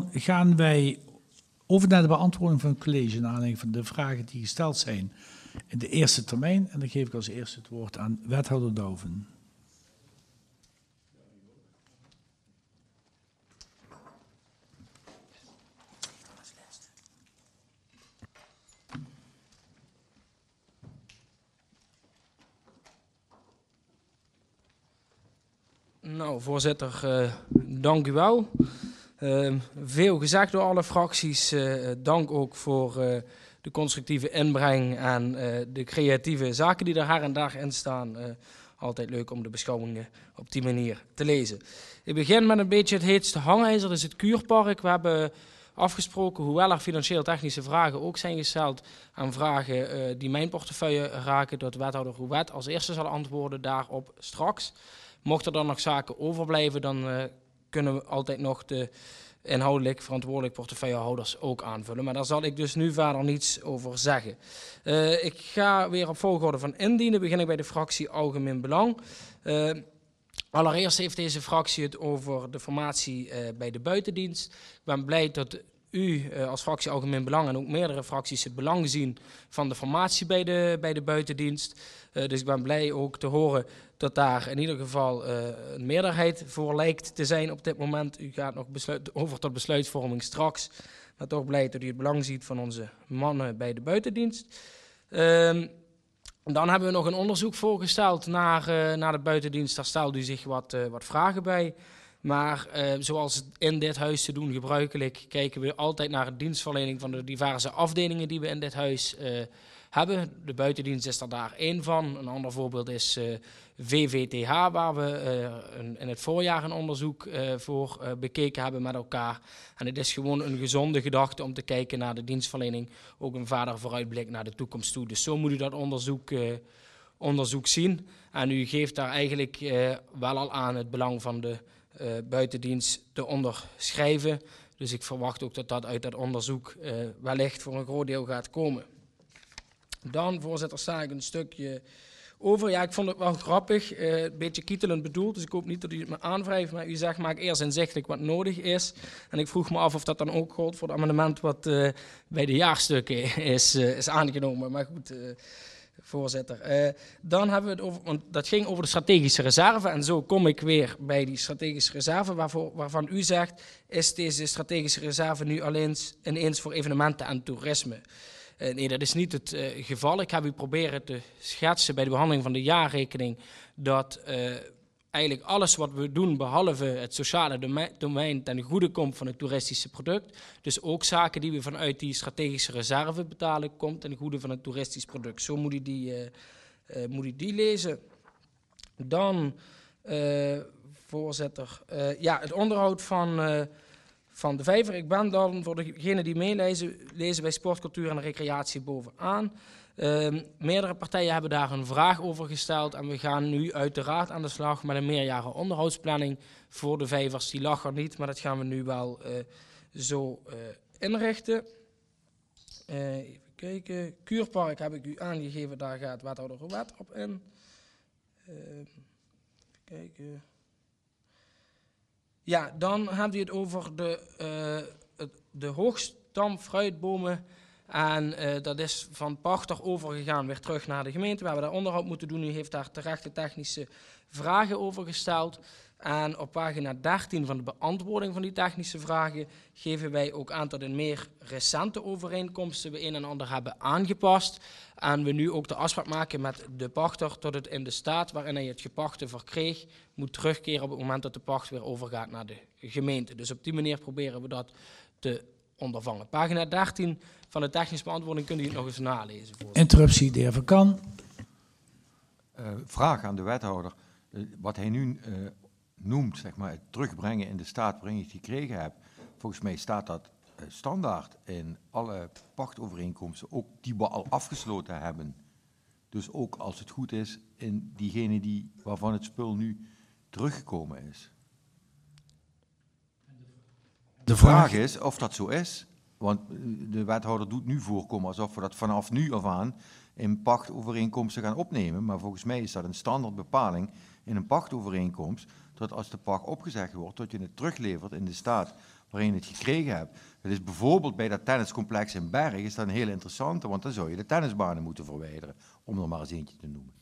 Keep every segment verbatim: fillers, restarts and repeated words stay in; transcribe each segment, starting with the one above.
gaan wij over naar de beantwoording van het college, naar aanleiding van de vragen die gesteld zijn in de eerste termijn. En dan geef ik als eerste het woord aan wethouder Douwen. Nou, voorzitter, uh, dank u wel. Uh, veel gezegd door alle fracties. Uh, dank ook voor uh, de constructieve inbreng en uh, de creatieve zaken die er her en daar in staan. Uh, altijd leuk om de beschouwingen op die manier te lezen. Ik begin met een beetje het heetste hangijzer, dat is het Kuurpark. We hebben afgesproken, hoewel er financieel-technische vragen ook zijn gesteld aan vragen uh, die mijn portefeuille raken, dat wethouder Rouwet als eerste zal antwoorden daarop straks. Mocht er dan nog zaken overblijven, dan uh, kunnen we altijd nog de inhoudelijk verantwoordelijk portefeuillehouders ook aanvullen. Maar daar zal ik dus nu verder niets over zeggen. Uh, ik ga weer op volgorde van indienen. Begin ik bij de fractie Algemeen Belang. Uh, allereerst heeft deze fractie het over de formatie uh, bij de buitendienst. Ik ben blij dat u uh, als fractie Algemeen Belang en ook meerdere fracties het belang zien van de formatie bij de, bij de buitendienst. Uh, dus ik ben blij ook te horen dat daar in ieder geval uh, een meerderheid voor lijkt te zijn op dit moment. U gaat nog besluit, over tot besluitvorming straks, maar toch blij dat u het belang ziet van onze mannen bij de buitendienst. Uh, dan hebben we nog een onderzoek voorgesteld naar, uh, naar de buitendienst. Daar stelt u zich wat, uh, wat vragen bij. Maar uh, zoals in dit huis te doen gebruikelijk, kijken we altijd naar de dienstverlening van de diverse afdelingen die we in dit huis uh, hebben. De buitendienst is er daar één van. Een ander voorbeeld is uh, V V T H, waar we uh, een, in het voorjaar een onderzoek uh, voor uh, bekeken hebben met elkaar. En het is gewoon een gezonde gedachte om te kijken naar de dienstverlening. Ook een verder vooruitblik naar de toekomst toe. Dus zo moet u dat onderzoek, uh, onderzoek zien. En u geeft daar eigenlijk uh, wel al aan het belang van de uh, buitendienst te onderschrijven. Dus ik verwacht ook dat dat uit dat onderzoek uh, wellicht voor een groot deel gaat komen. Dan, voorzitter, sta ik een stukje over. Ja, ik vond het wel grappig, uh, een beetje kietelend bedoeld, dus ik hoop niet dat u het me aanwrijft, maar u zegt, maak eerst inzichtelijk wat nodig is. En ik vroeg me af of dat dan ook geldt voor het amendement wat uh, bij de jaarstukken is, uh, is aangenomen. Maar goed, uh, voorzitter. Uh, dan hebben we het over, want dat ging over de strategische reserve en zo kom ik weer bij die strategische reserve, waarvoor, waarvan u zegt, is deze strategische reserve nu alleen ineens voor evenementen en toerisme? Uh, nee, dat is niet het uh, geval. Ik heb u proberen te schetsen bij de behandeling van de jaarrekening dat uh, eigenlijk alles wat we doen, behalve het sociale domein, domein ten goede komt van het toeristische product. Dus ook zaken die we vanuit die strategische reserve betalen, komt ten goede van het toeristisch product. Zo moet u die, uh, uh, moet u die lezen. Dan, uh, voorzitter, uh, ja, het onderhoud van... Uh, Van de vijver. Ik ben dan, voor degenen die meelezen, lezen bij Sport, Cultuur en Recreatie bovenaan. Uh, meerdere partijen hebben daar een vraag over gesteld. En we gaan nu uiteraard aan de slag met een meerjaren onderhoudsplanning voor de vijvers. Die lag er niet, maar dat gaan we nu wel uh, zo uh, inrichten. Uh, even kijken. Kuurpark heb ik u aangegeven, daar gaat wethouder Rouwet op in. Uh, even kijken. Ja, dan hebben we het over de, uh, de hoogstamfruitbomen. En uh, dat is van pachter overgegaan weer terug naar de gemeente. We hebben daar onderhoud moeten doen. U heeft daar terechte technische vragen over gesteld. En op pagina dertien van de beantwoording van die technische vragen geven wij ook aan dat in meer recente overeenkomsten we een en ander hebben aangepast. En we nu ook de afspraak maken met de pachter tot het in de staat waarin hij het gepachte verkreeg moet terugkeren op het moment dat de pacht weer overgaat naar de gemeente. Dus op die manier proberen we dat te ondervangen. Pagina dertien van de technische beantwoording kunt u het nog eens nalezen. Voorzitter. Interruptie, de heer Van Kan. Uh, vraag aan de wethouder. Uh, wat hij nu uh, noemt, zeg maar, het terugbrengen in de staat waarin je het gekregen hebt. Volgens mij staat dat uh, standaard in alle pachtovereenkomsten, ook die we al afgesloten hebben. Dus ook als het goed is in diegene die, waarvan het spul nu teruggekomen is. De vraag is of dat zo is, want de wethouder doet nu voorkomen alsof we dat vanaf nu af aan in pachtovereenkomsten gaan opnemen. Maar volgens mij is dat een standaard bepaling in een pachtovereenkomst, dat als de pacht opgezegd wordt, dat je het teruglevert in de staat waarin je het gekregen hebt. Dat is bijvoorbeeld bij dat tenniscomplex in Berg, is dat een heel interessante, want dan zou je de tennisbanen moeten verwijderen, om er maar eens eentje te noemen.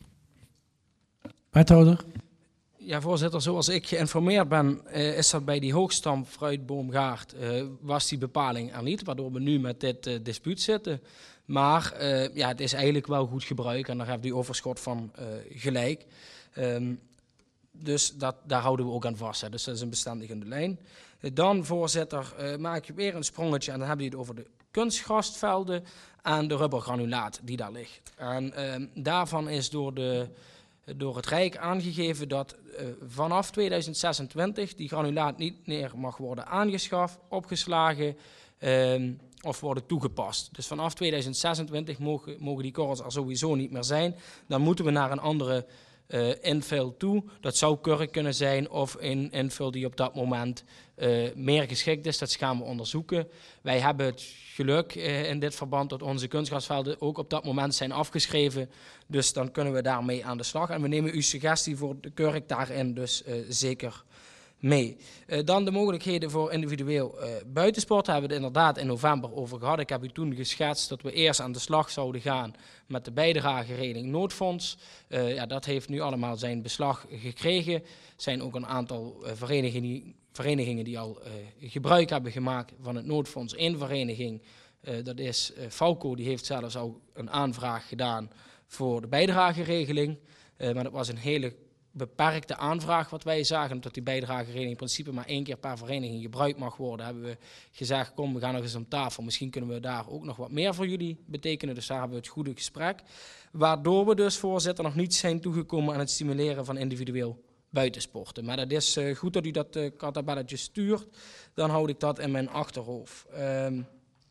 Wethouder? Ja, voorzitter, zoals ik geïnformeerd ben, uh, is dat bij die hoogstam fruitboomgaard, uh, was die bepaling er niet, waardoor we nu met dit uh, dispuut zitten. Maar uh, ja, het is eigenlijk wel goed gebruik en daar heeft die overschot van uh, gelijk. Um, dus dat, daar houden we ook aan vast. Hè. Dus dat is een bestendigende lijn. Uh, dan, voorzitter, uh, maak je weer een sprongetje en dan heb je het over de kunstgrasvelden en de rubbergranulaat die daar ligt. En uh, daarvan is door de... door het Rijk aangegeven dat uh, vanaf tweeduizend zesentwintig die granulaat niet meer mag worden aangeschaft, opgeslagen uh, of worden toegepast. Dus vanaf tweeduizend zesentwintig mogen, mogen die korrels er sowieso niet meer zijn. Dan moeten we naar een andere uh, infill toe. Dat zou kurk kunnen zijn of een infill die op dat moment uh, meer geschikt is. Dat gaan we onderzoeken. Wij hebben het geluk uh, in dit verband dat onze kunstgrasvelden ook op dat moment zijn afgeschreven. Dus dan kunnen we daarmee aan de slag. En we nemen uw suggestie voor de kurk daarin dus uh, zeker mee. Uh, dan de mogelijkheden voor individueel uh, buitensport. Daar hebben we het inderdaad in november over gehad. Ik heb u toen geschetst dat we eerst aan de slag zouden gaan met de bijdrageregeling noodfonds. Uh, ja, dat heeft nu allemaal zijn beslag gekregen. Er zijn ook een aantal uh, verenigingen die, verenigingen die al uh, gebruik hebben gemaakt van het noodfonds. Eén vereniging, uh, dat is uh, Falco, die heeft zelfs al een aanvraag gedaan voor de bijdrageregeling. Uh, maar dat was een hele beperkte aanvraag wat wij zagen, omdat die bijdrageregeling in principe maar één keer per vereniging gebruikt mag worden, hebben we gezegd, kom, we gaan nog eens om tafel. Misschien kunnen we daar ook nog wat meer voor jullie betekenen. Dus daar hebben we het goede gesprek. Waardoor we dus, voorzitter, nog niet zijn toegekomen aan het stimuleren van individueel buitensporten. Maar dat is uh, goed dat u dat uh, kartabelletje stuurt. Dan houd ik dat in mijn achterhoofd. Um,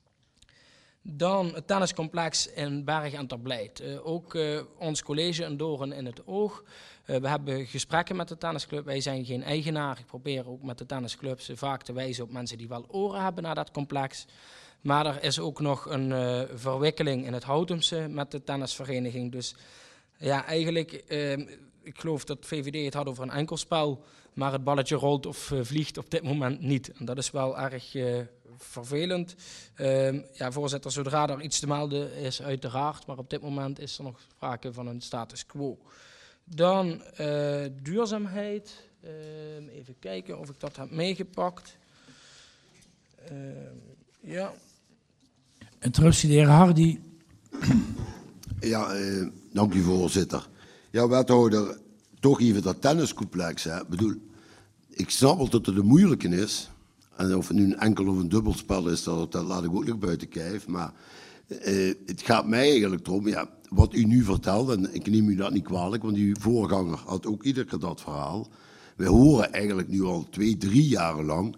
Dan het tenniscomplex in Berg en Terblijt. Uh, ook uh, ons college een doorn in het oog. Uh, we hebben gesprekken met de tennisclub. Wij zijn geen eigenaar. Ik probeer ook met de tennisclubs vaak te wijzen op mensen die wel oren hebben naar dat complex. Maar er is ook nog een uh, verwikkeling in het Houtumse met de tennisvereniging. Dus ja, eigenlijk, uh, ik geloof dat V V D het had over een enkelspel. Maar het balletje rolt of uh, vliegt op dit moment niet. En dat is wel erg uh, vervelend. Uh, ja, voorzitter, zodra er iets te melden is, uiteraard. Maar op dit moment is er nog sprake van een status quo. Dan uh, duurzaamheid. Uh, even kijken of ik dat heb meegepakt. Uh, ja. Interruptie, de heer Hardy. Ja, uh, dank u, voorzitter. Ja, wethouder, toch even dat tenniscomplex. Hè. Ik bedoel, ik snap wel dat het een moeilijke is. En of het nu een enkel of een dubbelspel is, dat, dat laat ik ook nog buiten kijf. Maar uh, het gaat mij eigenlijk erom, ja, wat u nu vertelt, en ik neem u dat niet kwalijk, want uw voorganger had ook iedere keer dat verhaal. We horen eigenlijk nu al twee, drie jaren lang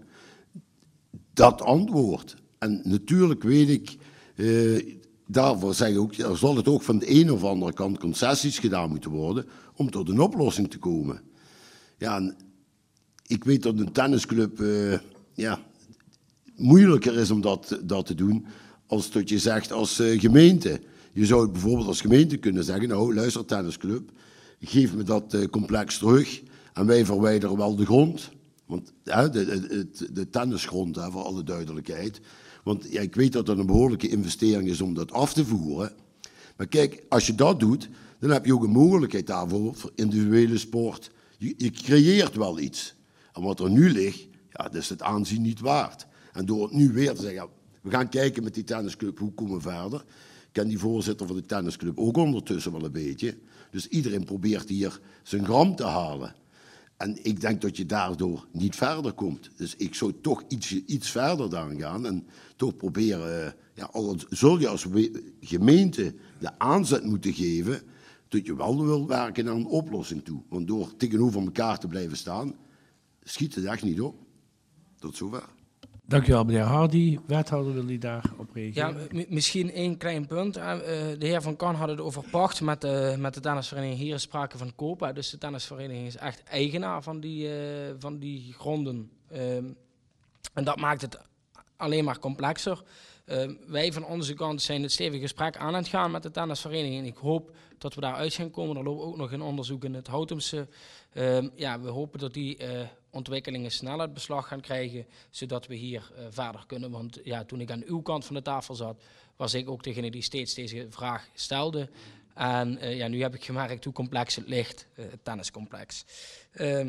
dat antwoord. En natuurlijk weet ik, uh, daarvoor zeg ik ook, er zal het ook van de een of andere kant concessies gedaan moeten worden om tot een oplossing te komen. Ja, en ik weet dat een tennisclub uh, ja, moeilijker is om dat, dat te doen als dat je zegt als uh, gemeente. Je zou het bijvoorbeeld als gemeente kunnen zeggen, nou luister tennisclub, geef me dat uh, complex terug en wij verwijderen wel de grond. Want hè, de, de, de, de tennisgrond, hè, voor alle duidelijkheid. Want ja, ik weet dat dat een behoorlijke investering is om dat af te voeren. Maar kijk, als je dat doet, dan heb je ook een mogelijkheid daarvoor voor individuele sport. Je, je creëert wel iets. En wat er nu ligt, ja, dat is het aanzien niet waard. En door het nu weer te zeggen, we gaan kijken met die tennisclub, hoe komen we verder. Ik ken die voorzitter van de tennisclub ook ondertussen wel een beetje. Dus iedereen probeert hier zijn gram te halen. En ik denk dat je daardoor niet verder komt. Dus ik zou toch iets, iets verder dan gaan en toch proberen, ja, al zul je als gemeente de aanzet moeten geven dat je wel wil werken naar een oplossing toe. Want door tegenover elkaar te blijven staan, schiet het echt niet op. Tot zover. Dank u wel, meneer Hardy. Wethouder, wil u daarop reageren? Ja, misschien één klein punt. Uh, de heer Van Kan had het over pacht met de, met de tennisvereniging. Hier is sprake van koop. Dus de tennisvereniging is echt eigenaar van die, uh, van die gronden. Um, en dat maakt het alleen maar complexer. Uh, wij van onze kant zijn het stevige gesprek aan het gaan met de tennisvereniging. En ik hoop dat we daar uit gaan komen. Er loopt ook nog een onderzoek in het Houtumse. Uh, ja, we hopen dat die uh, ontwikkelingen snel het beslag gaan krijgen, zodat we hier uh, verder kunnen. Want ja, toen ik aan uw kant van de tafel zat, was ik ook degene die steeds deze vraag stelde. En uh, ja, nu heb ik gemerkt hoe complex het ligt, uh, het tenniscomplex. Uh,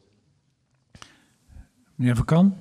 Meneer Van Kan?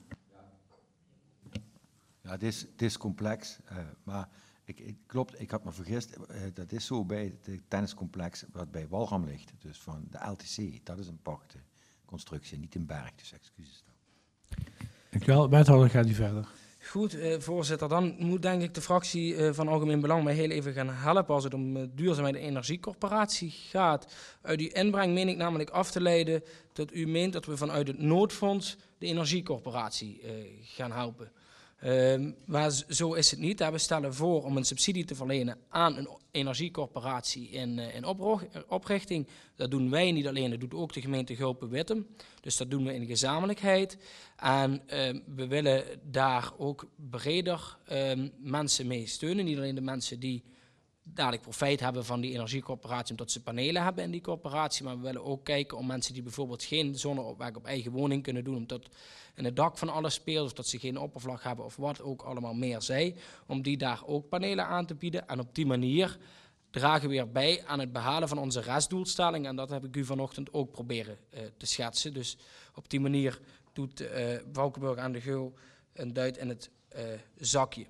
Ja, het is, het is complex, uh, maar ik, ik, klopt, ik had me vergist. Uh, dat is zo bij het tenniscomplex wat bij Walram ligt, dus van de L T C. Dat is een pachtconstructie, niet een berg, dus excuses dan. Dankjewel. Wethouder, gaat u verder. Goed, uh, voorzitter. Dan moet denk ik de fractie uh, van Algemeen Belang mij heel even gaan helpen als het om uh, duurzaamheid en energiecorporatie gaat. Uit uw inbreng meen ik namelijk af te leiden dat u meent dat we vanuit het noodfonds de energiecorporatie uh, gaan helpen. Uh, maar zo is het niet. We stellen voor om een subsidie te verlenen aan een energiecorporatie in, uh, in oprichting. Dat doen wij niet alleen, dat doet ook de gemeente Gulpen-Wittem. Dus dat doen we in gezamenlijkheid. En uh, we willen daar ook breder uh, mensen mee steunen. Niet alleen de mensen die dadelijk profijt hebben van die energiecorporatie, omdat ze panelen hebben in die corporatie. Maar we willen ook kijken om mensen die bijvoorbeeld geen zonneopwek op eigen woning kunnen doen, omdat in het dak van alles speelt, of dat ze geen oppervlak hebben, of wat ook allemaal meer zij, om die daar ook panelen aan te bieden. En op die manier dragen we weer bij aan het behalen van onze restdoelstelling. En dat heb ik u vanochtend ook proberen uh, te schetsen. Dus op die manier doet uh, Valkenburg aan de Geul een duit in het uh, zakje.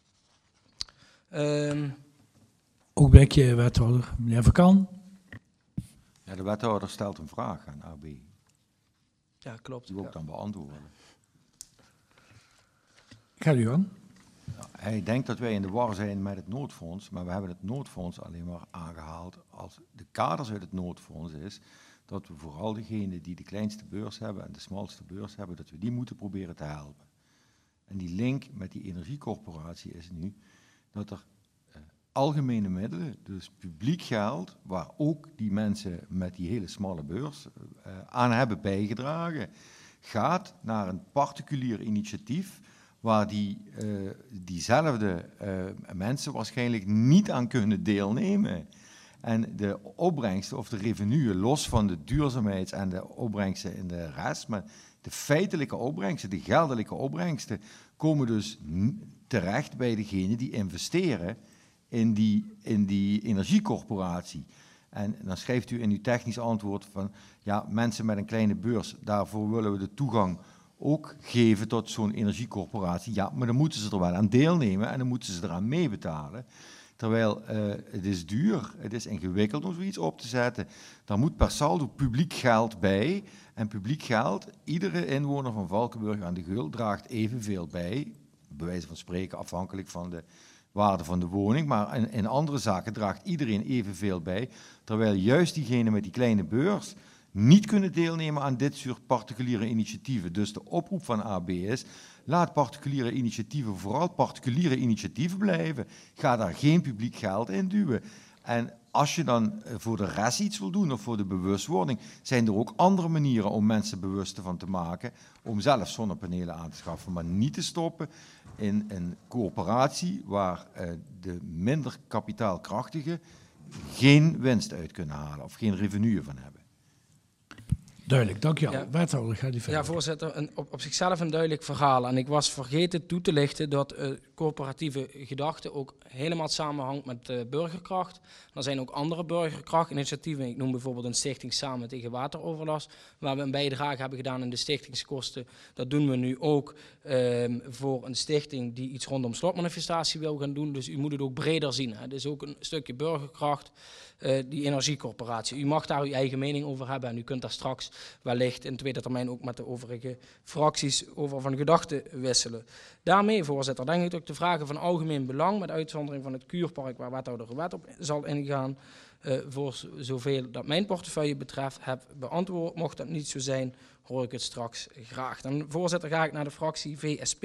Um, Ook bij je wethouder, meneer Van Kan. Ja, de wethouder stelt een vraag aan A B. Ja, klopt. Die wil ik ja. dan beantwoorden. Gaat u aan. Ja, hij denkt dat wij in de war zijn met het noodfonds, maar we hebben het noodfonds alleen maar aangehaald als de kaders uit het noodfonds is dat we vooral degenen die de kleinste beurs hebben en de smalste beurs hebben, dat we die moeten proberen te helpen. En die link met die energiecorporatie is nu dat er uh, algemene middelen, dus publiek geld, waar ook die mensen met die hele smalle beurs uh, aan hebben bijgedragen, gaat naar een particulier initiatief waar die, uh, diezelfde uh, mensen waarschijnlijk niet aan kunnen deelnemen. En de opbrengsten of de revenuen, los van de duurzaamheids- en de opbrengsten in de rest, maar de feitelijke opbrengsten, de geldelijke opbrengsten, komen dus terecht bij degene die investeren in die, in die energiecorporatie. En dan schrijft u in uw technisch antwoord van, ja, mensen met een kleine beurs, daarvoor willen we de toegang ook geven tot zo'n energiecorporatie. Ja, maar dan moeten ze er wel aan deelnemen en dan moeten ze eraan meebetalen. Terwijl uh, het is duur, het is ingewikkeld om zoiets op te zetten. Daar moet per saldo publiek geld bij. En publiek geld, iedere inwoner van Valkenburg aan de Geul draagt evenveel bij. Bij wijze van spreken afhankelijk van de waarde van de woning. Maar in, in andere zaken draagt iedereen evenveel bij. Terwijl juist diegenen met die kleine beurs niet kunnen deelnemen aan dit soort particuliere initiatieven. Dus de oproep van A B is, laat particuliere initiatieven vooral particuliere initiatieven blijven. Ga daar geen publiek geld in duwen. En als je dan voor de rest iets wil doen of voor de bewustwording, zijn er ook andere manieren om mensen bewust van te maken, om zelf zonnepanelen aan te schaffen, maar niet te stoppen in een coöperatie waar uh, de minder kapitaalkrachtigen geen winst uit kunnen halen of geen revenue van hebben. Duidelijk, dankjewel. Ja. Wethouder, gaat u verder. Ja, voorzitter, een, op, op zichzelf een duidelijk verhaal. En ik was vergeten toe te lichten dat uh, coöperatieve gedachte ook helemaal samenhangt met uh, burgerkracht. Er zijn ook andere burgerkrachtinitiatieven. Ik noem bijvoorbeeld een stichting Samen tegen Wateroverlast, waar we een bijdrage hebben gedaan in de stichtingskosten. Dat doen we nu ook um, voor een stichting die iets rondom slotmanifestatie wil gaan doen. Dus u moet het ook breder zien. Hè. Het is ook een stukje burgerkracht. Uh, die energiecorporatie. U mag daar uw eigen mening over hebben en u kunt daar straks wellicht in tweede termijn ook met de overige fracties over van gedachten wisselen. Daarmee, voorzitter, denk ik dat ik de vragen van algemeen belang, met uitzondering van het Kuurpark, waar wethouder Ruwet op zal ingaan, uh, voor zoveel dat mijn portefeuille betreft, heb beantwoord. Mocht dat niet zo zijn, hoor ik het straks graag. Dan, voorzitter, ga ik naar de fractie V S P.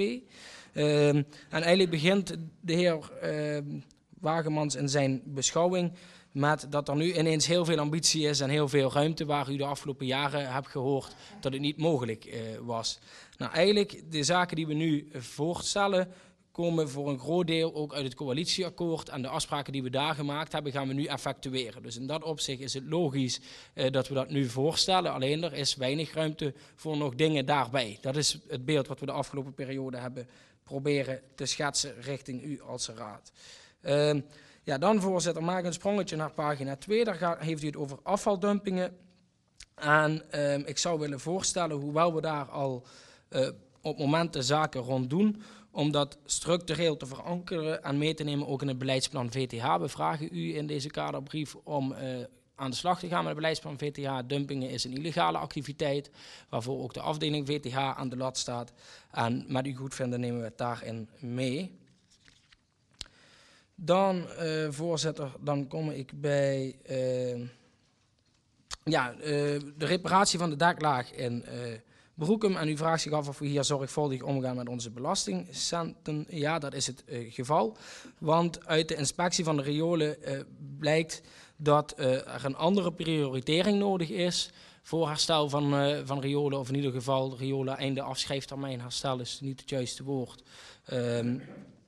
Uh, en eigenlijk begint de heer uh, Wagemans in zijn beschouwing met dat er nu ineens heel veel ambitie is en heel veel ruimte, waar u de afgelopen jaren hebt gehoord dat het niet mogelijk uh, was. Nou, eigenlijk, de zaken die we nu voorstellen, komen voor een groot deel ook uit het coalitieakkoord en de afspraken die we daar gemaakt hebben, gaan we nu effectueren. Dus in dat opzicht is het logisch uh, dat we dat nu voorstellen, alleen er is weinig ruimte voor nog dingen daarbij. Dat is het beeld wat we de afgelopen periode hebben proberen te schetsen richting u als raad. Uh, ja, dan voorzitter, maak een sprongetje naar pagina twee, daar gaat, heeft u het over afvaldumpingen. En uh, ik zou willen voorstellen, hoewel we daar al uh, op momenten zaken rond doen, om dat structureel te verankeren en mee te nemen ook in het beleidsplan V T H. We vragen u in deze kaderbrief om uh, aan de slag te gaan met het beleidsplan V T H. Dumpingen is een illegale activiteit, waarvoor ook de afdeling V T H aan de lat staat. En met uw goedvinden nemen we het daarin mee. Dan, uh, voorzitter, dan kom ik bij uh, ja, uh, de reparatie van de daklaag in uh, Broekum. En u vraagt zich af of we hier zorgvuldig omgaan met onze belastingcenten. Ja, dat is het uh, geval. Want uit de inspectie van de riolen uh, blijkt dat uh, er een andere prioritering nodig is voor herstel van, uh, van riolen. Of in ieder geval riolen einde afschrijftermijn. Herstel is niet het juiste woord. Um,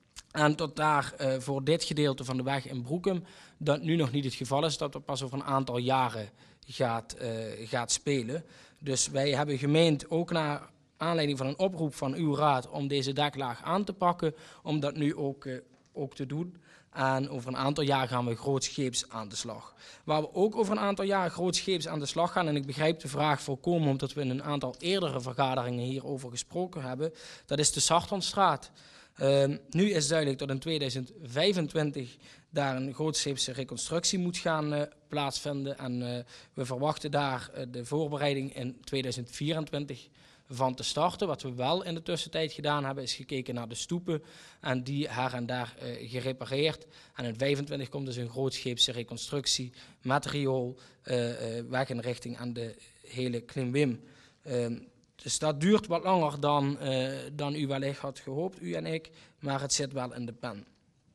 En tot daar uh, voor dit gedeelte van de weg in Broekum, dat nu nog niet het geval is, dat dat pas over een aantal jaren gaat, uh, gaat spelen. Dus wij hebben gemeend, ook naar aanleiding van een oproep van uw raad, om deze daklaag aan te pakken, om dat nu ook, uh, ook te doen. En over een aantal jaar gaan we grootscheeps aan de slag. Waar we ook over een aantal jaar grootscheeps aan de slag gaan, en ik begrijp de vraag volkomen, omdat we in een aantal eerdere vergaderingen hierover gesproken hebben, dat is de Sartonstraat. Uh, nu is duidelijk dat in tweeduizend vijfentwintig daar een grootscheepse reconstructie moet gaan uh, plaatsvinden. En uh, we verwachten daar uh, de voorbereiding in tweeduizend vierentwintig van te starten. Wat we wel in de tussentijd gedaan hebben, is gekeken naar de stoepen en die her en daar uh, gerepareerd. En in vijfentwintig komt dus een grootscheepse reconstructie met riool, uh, uh, weg in richting aan de hele Klimwim. Uh, Dus dat duurt wat langer dan, uh, dan u wellicht had gehoopt, u en ik, maar het zit wel in de pen.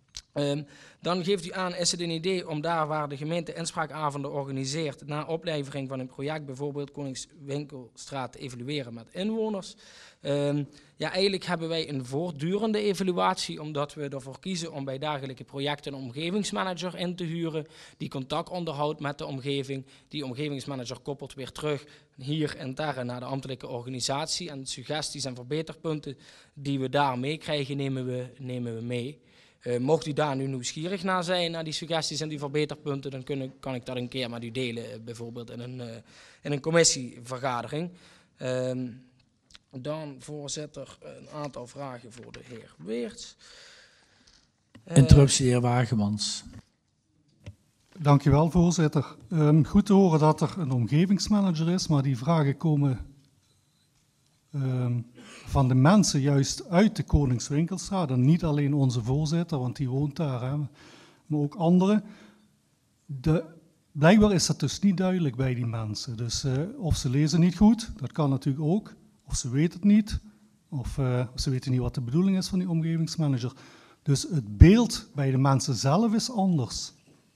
Um, dan geeft u aan, is het een idee om daar waar de gemeente inspraakavonden organiseert, na oplevering van een project, bijvoorbeeld Koningswinkelstraat, te evalueren met inwoners. Um, ja, eigenlijk hebben wij een voortdurende evaluatie, omdat we ervoor kiezen om bij dergelijke projecten een omgevingsmanager in te huren, die contact onderhoudt met de omgeving. Die omgevingsmanager koppelt weer terug hier en daar naar de ambtelijke organisatie. En suggesties en verbeterpunten die we daar meekrijgen, nemen we, nemen we mee. Uh, mocht u daar nu nieuwsgierig naar zijn, naar die suggesties en die verbeterpunten, dan kunnen, kan ik dat een keer met u delen, uh, bijvoorbeeld in een, uh, in een commissievergadering. Uh, dan, voorzitter, een aantal vragen voor de heer Weerts. Uh, Interruptie, de heer Wagemans. Dank u wel, voorzitter. Um, goed te horen dat er een omgevingsmanager is, maar die vragen komen um, van de mensen juist uit de Koningswinkelstraat. En niet alleen onze voorzitter, want die woont daar, hè, maar ook anderen. De, blijkbaar is dat dus niet duidelijk bij die mensen. Dus uh, of ze lezen niet goed, dat kan natuurlijk ook. Of ze weten het niet, of uh, ze weten niet wat de bedoeling is van die omgevingsmanager. Dus het beeld bij de mensen zelf is anders.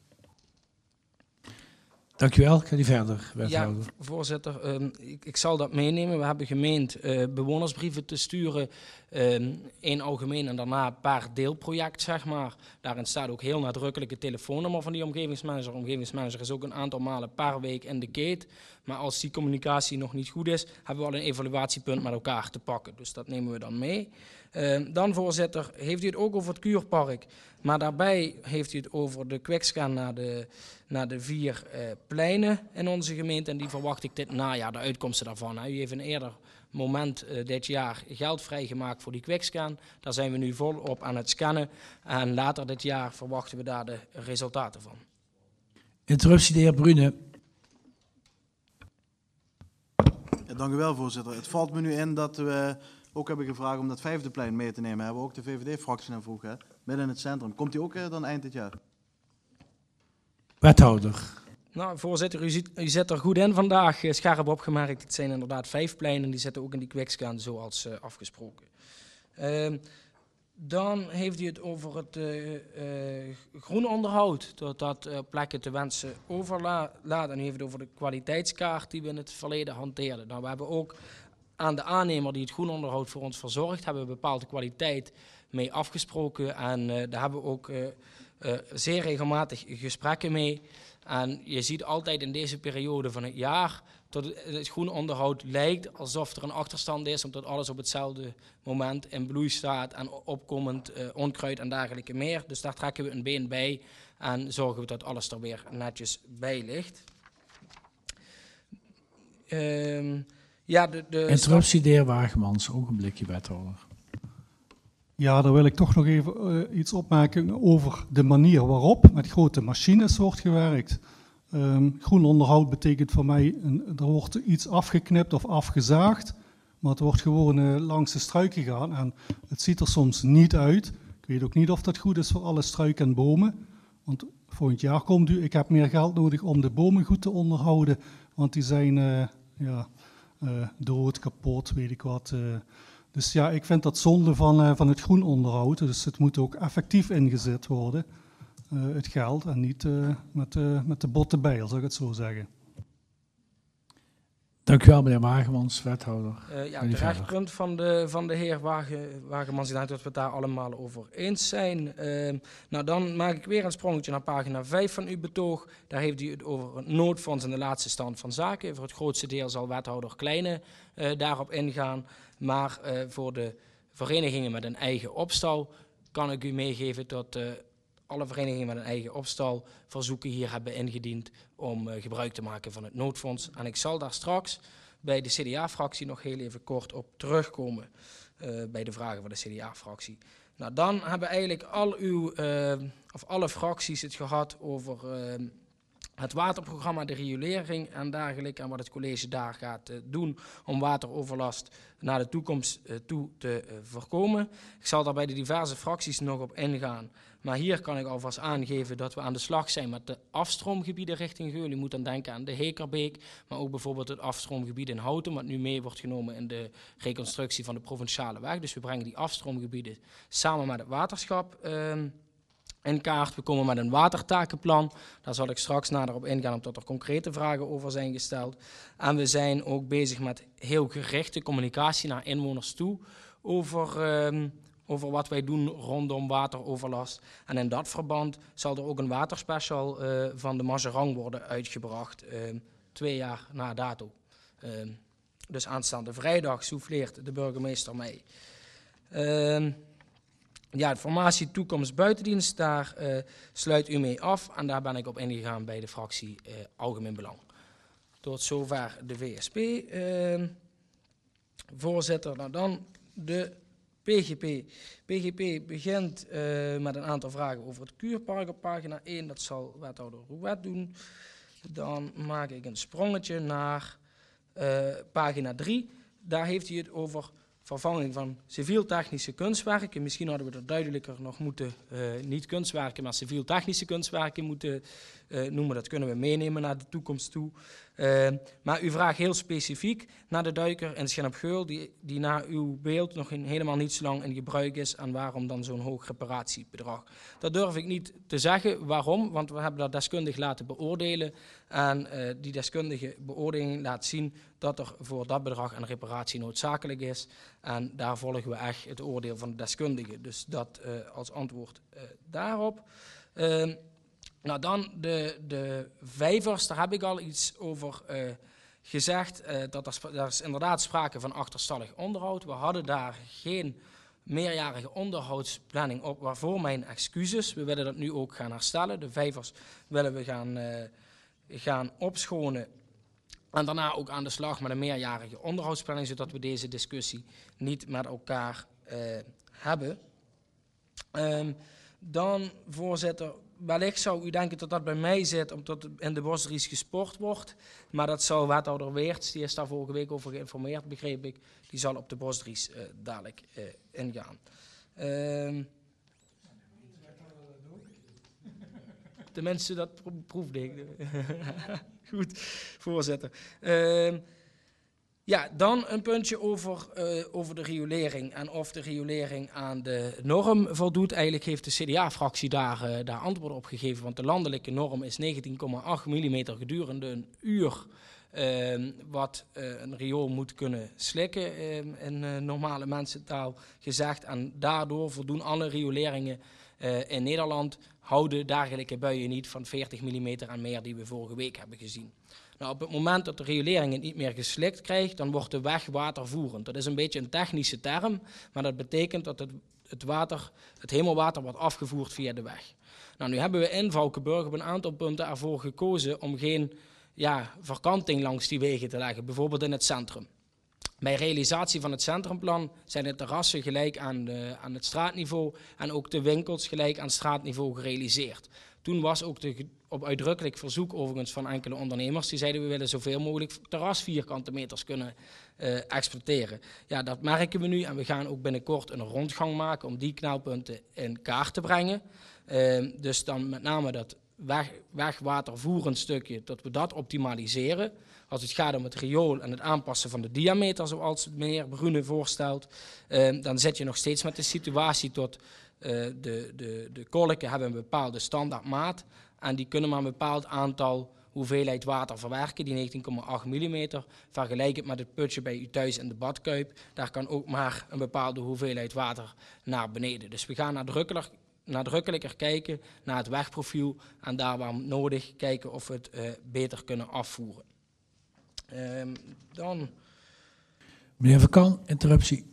Dank u wel. Ga die verder, wethouder. Ja, voorzitter, um, ik, ik zal dat meenemen. We hebben gemeend uh, bewonersbrieven te sturen, um, één algemeen en daarna een paar deelproject, zeg maar. Daarin staat ook heel nadrukkelijk het telefoonnummer van die omgevingsmanager. Omgevingsmanager is ook een aantal malen per week in de keet. Maar als die communicatie nog niet goed is, hebben we al een evaluatiepunt met elkaar te pakken. Dus dat nemen we dan mee. Uh, dan, voorzitter, heeft u het ook over het Kuurpark. Maar daarbij heeft u het over de quickscan naar de, naar de vier uh, pleinen in onze gemeente. En die verwacht ik dit najaar, de uitkomsten daarvan. Hè. U heeft een eerder moment uh, dit jaar geld vrijgemaakt voor die quickscan. Daar zijn we nu volop aan het scannen. En later dit jaar verwachten we daar de resultaten van. Interruptie, de heer Brune. Ja, dank u wel, voorzitter. Het valt me nu in dat we ook hebben gevraagd om dat vijfde plein mee te nemen. Hebben we ook de V V D-fractie naar vroeg, hè? Midden in het centrum. Komt die ook uh, dan eind dit jaar? Wethouder. Nou, voorzitter, u, ziet, u zit er goed in vandaag. Uh, scherp opgemerkt. Het zijn inderdaad vijf pleinen. Die zitten ook in die quickscan zoals uh, afgesproken. Uh, dan heeft u het over het uh, uh, groen onderhoud. Dat dat uh, plekken te wensen overlaat. En u heeft het over de kwaliteitskaart die we in het verleden hanteerden. Nou, we hebben ook aan de aannemer die het groenonderhoud voor ons verzorgt, hebben we bepaalde kwaliteit mee afgesproken. En uh, daar hebben we ook uh, uh, zeer regelmatig gesprekken mee. En je ziet altijd in deze periode van het jaar dat het groen onderhoud lijkt alsof er een achterstand is, omdat alles op hetzelfde moment in bloei staat en opkomend uh, onkruid en dergelijke meer. Dus daar trekken we een been bij en zorgen we dat alles er weer netjes bij ligt. Um, ja, de, de Interruptie, de heer Wagemans, ogenblikje, wethouder. Ja, daar wil ik toch nog even uh, iets opmerken over de manier waarop met grote machines wordt gewerkt. Um, groen onderhoud betekent voor mij, een, er wordt iets afgeknipt of afgezaagd, maar het wordt gewoon uh, langs de struik gegaan en het ziet er soms niet uit. Ik weet ook niet of dat goed is voor alle struiken en bomen, want volgend jaar komt u, ik heb meer geld nodig om de bomen goed te onderhouden, want die zijn uh, ja, uh, dood, kapot, weet ik wat. Uh, dus ja, ik vind dat zonde van, uh, van het groen onderhoud, dus het moet ook effectief ingezet worden. Uh, het geld en niet uh, met, uh, met de botte bijl, zou ik het zo zeggen. Dank u wel, meneer Wagemans, wethouder. Uh, ja, het terechtpunt van de, van de heer Wagen, Wagemans, ik denk dat we het daar allemaal over eens zijn. Uh, nou, dan maak ik weer een sprongetje naar pagina vijf van uw betoog. Daar heeft u het over het noodfonds en de laatste stand van zaken. Voor het grootste deel zal wethouder Kleine uh, daarop ingaan. Maar uh, voor de verenigingen met een eigen opstal kan ik u meegeven dat Uh, alle verenigingen met een eigen opstal verzoeken hier hebben ingediend om uh, gebruik te maken van het noodfonds. En ik zal daar straks bij de C D A-fractie nog heel even kort op terugkomen, uh, bij de vragen van de C D A-fractie. Nou, dan hebben eigenlijk al uw, uh, of alle fracties het gehad over uh, het waterprogramma, de riolering en dergelijke, en wat het college daar gaat uh, doen om wateroverlast naar de toekomst uh, toe te uh, voorkomen. Ik zal daar bij de diverse fracties nog op ingaan. Maar hier kan ik alvast aangeven dat we aan de slag zijn met de afstroomgebieden richting Geul. U moet dan denken aan de Hekerbeek, maar ook bijvoorbeeld het afstroomgebied in Houten, wat nu mee wordt genomen in de reconstructie van de provinciale weg. Dus we brengen die afstroomgebieden samen met het waterschap uh, in kaart. We komen met een watertakenplan. Daar zal ik straks nader op ingaan, omdat er concrete vragen over zijn gesteld. En we zijn ook bezig met heel gerichte communicatie naar inwoners toe over Uh, over wat wij doen rondom wateroverlast. En in dat verband zal er ook een waterspecial uh, van de Majerang worden uitgebracht, uh, twee jaar na dato. Uh, dus aanstaande vrijdag souffleert de burgemeester mee. Uh, ja, de formatie toekomst buitendienst, daar uh, sluit u mee af. En daar ben ik op ingegaan bij de fractie uh, Algemeen Belang. Tot zover de V S P. Uh, voorzitter, nou dan de P G P. P G P begint uh, met een aantal vragen over het Kuurpark op pagina één. Dat zal wethouder Rouet doen. Dan maak ik een sprongetje naar uh, pagina drie. Daar heeft hij het over vervanging van civiel-technische kunstwerken. Misschien hadden we er duidelijker nog moeten, uh, niet kunstwerken, maar civiel-technische kunstwerken moeten uh, noemen. Dat kunnen we meenemen naar de toekomst toe. Uh, maar u vraagt heel specifiek naar de duiker in Schin-op-Geul, die, die na uw beeld nog in, helemaal niet zo lang in gebruik is. En waarom dan zo'n hoog reparatiebedrag? Dat durf ik niet te zeggen. Waarom? Want we hebben dat deskundig laten beoordelen. En uh, die deskundige beoordeling laat zien dat er voor dat bedrag een reparatie noodzakelijk is. En daar volgen we echt het oordeel van de deskundige. Dus dat uh, als antwoord uh, daarop. Uh, nou dan de, de vijvers, daar heb ik al iets over uh, gezegd. Uh, dat er, daar is inderdaad sprake van achterstallig onderhoud. We hadden daar geen meerjarige onderhoudsplanning op, waarvoor mijn excuses. We willen dat nu ook gaan herstellen. De vijvers willen we gaan, uh, gaan opschonen. En daarna ook aan de slag met een meerjarige onderhoudsplanning, zodat we deze discussie niet met elkaar uh, hebben. Um, dan, voorzitter, wellicht zou u denken dat dat bij mij zit, omdat in de Bosdries gesport wordt. Maar dat zal wethouder Weerts, die is daar vorige week over geïnformeerd, begreep ik. Die zal op de Bosdries uh, dadelijk uh, ingaan. Um, Tenminste, dat pro proefde ik. Goed, voorzitter. Uh, ja, dan een puntje over, uh, over de riolering en of de riolering aan de norm voldoet. Eigenlijk heeft de C D A-fractie daar, uh, daar antwoord op gegeven, want de landelijke norm is negentien komma acht millimeter gedurende een uur uh, wat uh, een riool moet kunnen slikken, uh, in uh, normale mensentaal gezegd. En daardoor voldoen alle rioleringen uh, in Nederland houden dergelijke buien niet van veertig millimeter en meer die we vorige week hebben gezien. Nou, op het moment dat de riolering het niet meer geslikt krijgt, dan wordt de weg watervoerend. Dat is een beetje een technische term, maar dat betekent dat het, het, water, het hemelwater wordt afgevoerd via de weg. Nou, nu hebben we in Valkenburg op een aantal punten ervoor gekozen om geen ja, verkanting langs die wegen te leggen, bijvoorbeeld in het centrum. Bij realisatie van het centrumplan zijn de terrassen gelijk aan, de, aan het straatniveau en ook de winkels gelijk aan straatniveau gerealiseerd. Toen was ook de, op uitdrukkelijk verzoek overigens van enkele ondernemers, die zeiden we willen zoveel mogelijk terrasvierkante meters kunnen uh, exploiteren. Ja, dat merken we nu en we gaan ook binnenkort een rondgang maken om die knelpunten in kaart te brengen. Uh, dus dan met name dat weg, wegwatervoerend stukje, dat we dat optimaliseren. Als het gaat om het riool en het aanpassen van de diameter, zoals het meneer Brune voorstelt, uh, dan zit je nog steeds met de situatie tot uh, de, de, de kolken hebben een bepaalde standaardmaat en die kunnen maar een bepaald aantal hoeveelheid water verwerken, die negentien komma acht millimeter. Vergelijk het met het putje bij u thuis in de badkuip, daar kan ook maar een bepaalde hoeveelheid water naar beneden. Dus we gaan nadrukkelijk nadrukkelijker kijken naar het wegprofiel en daar waar nodig kijken of we het uh, beter kunnen afvoeren. Um, dan... Meneer Verkan, interruptie.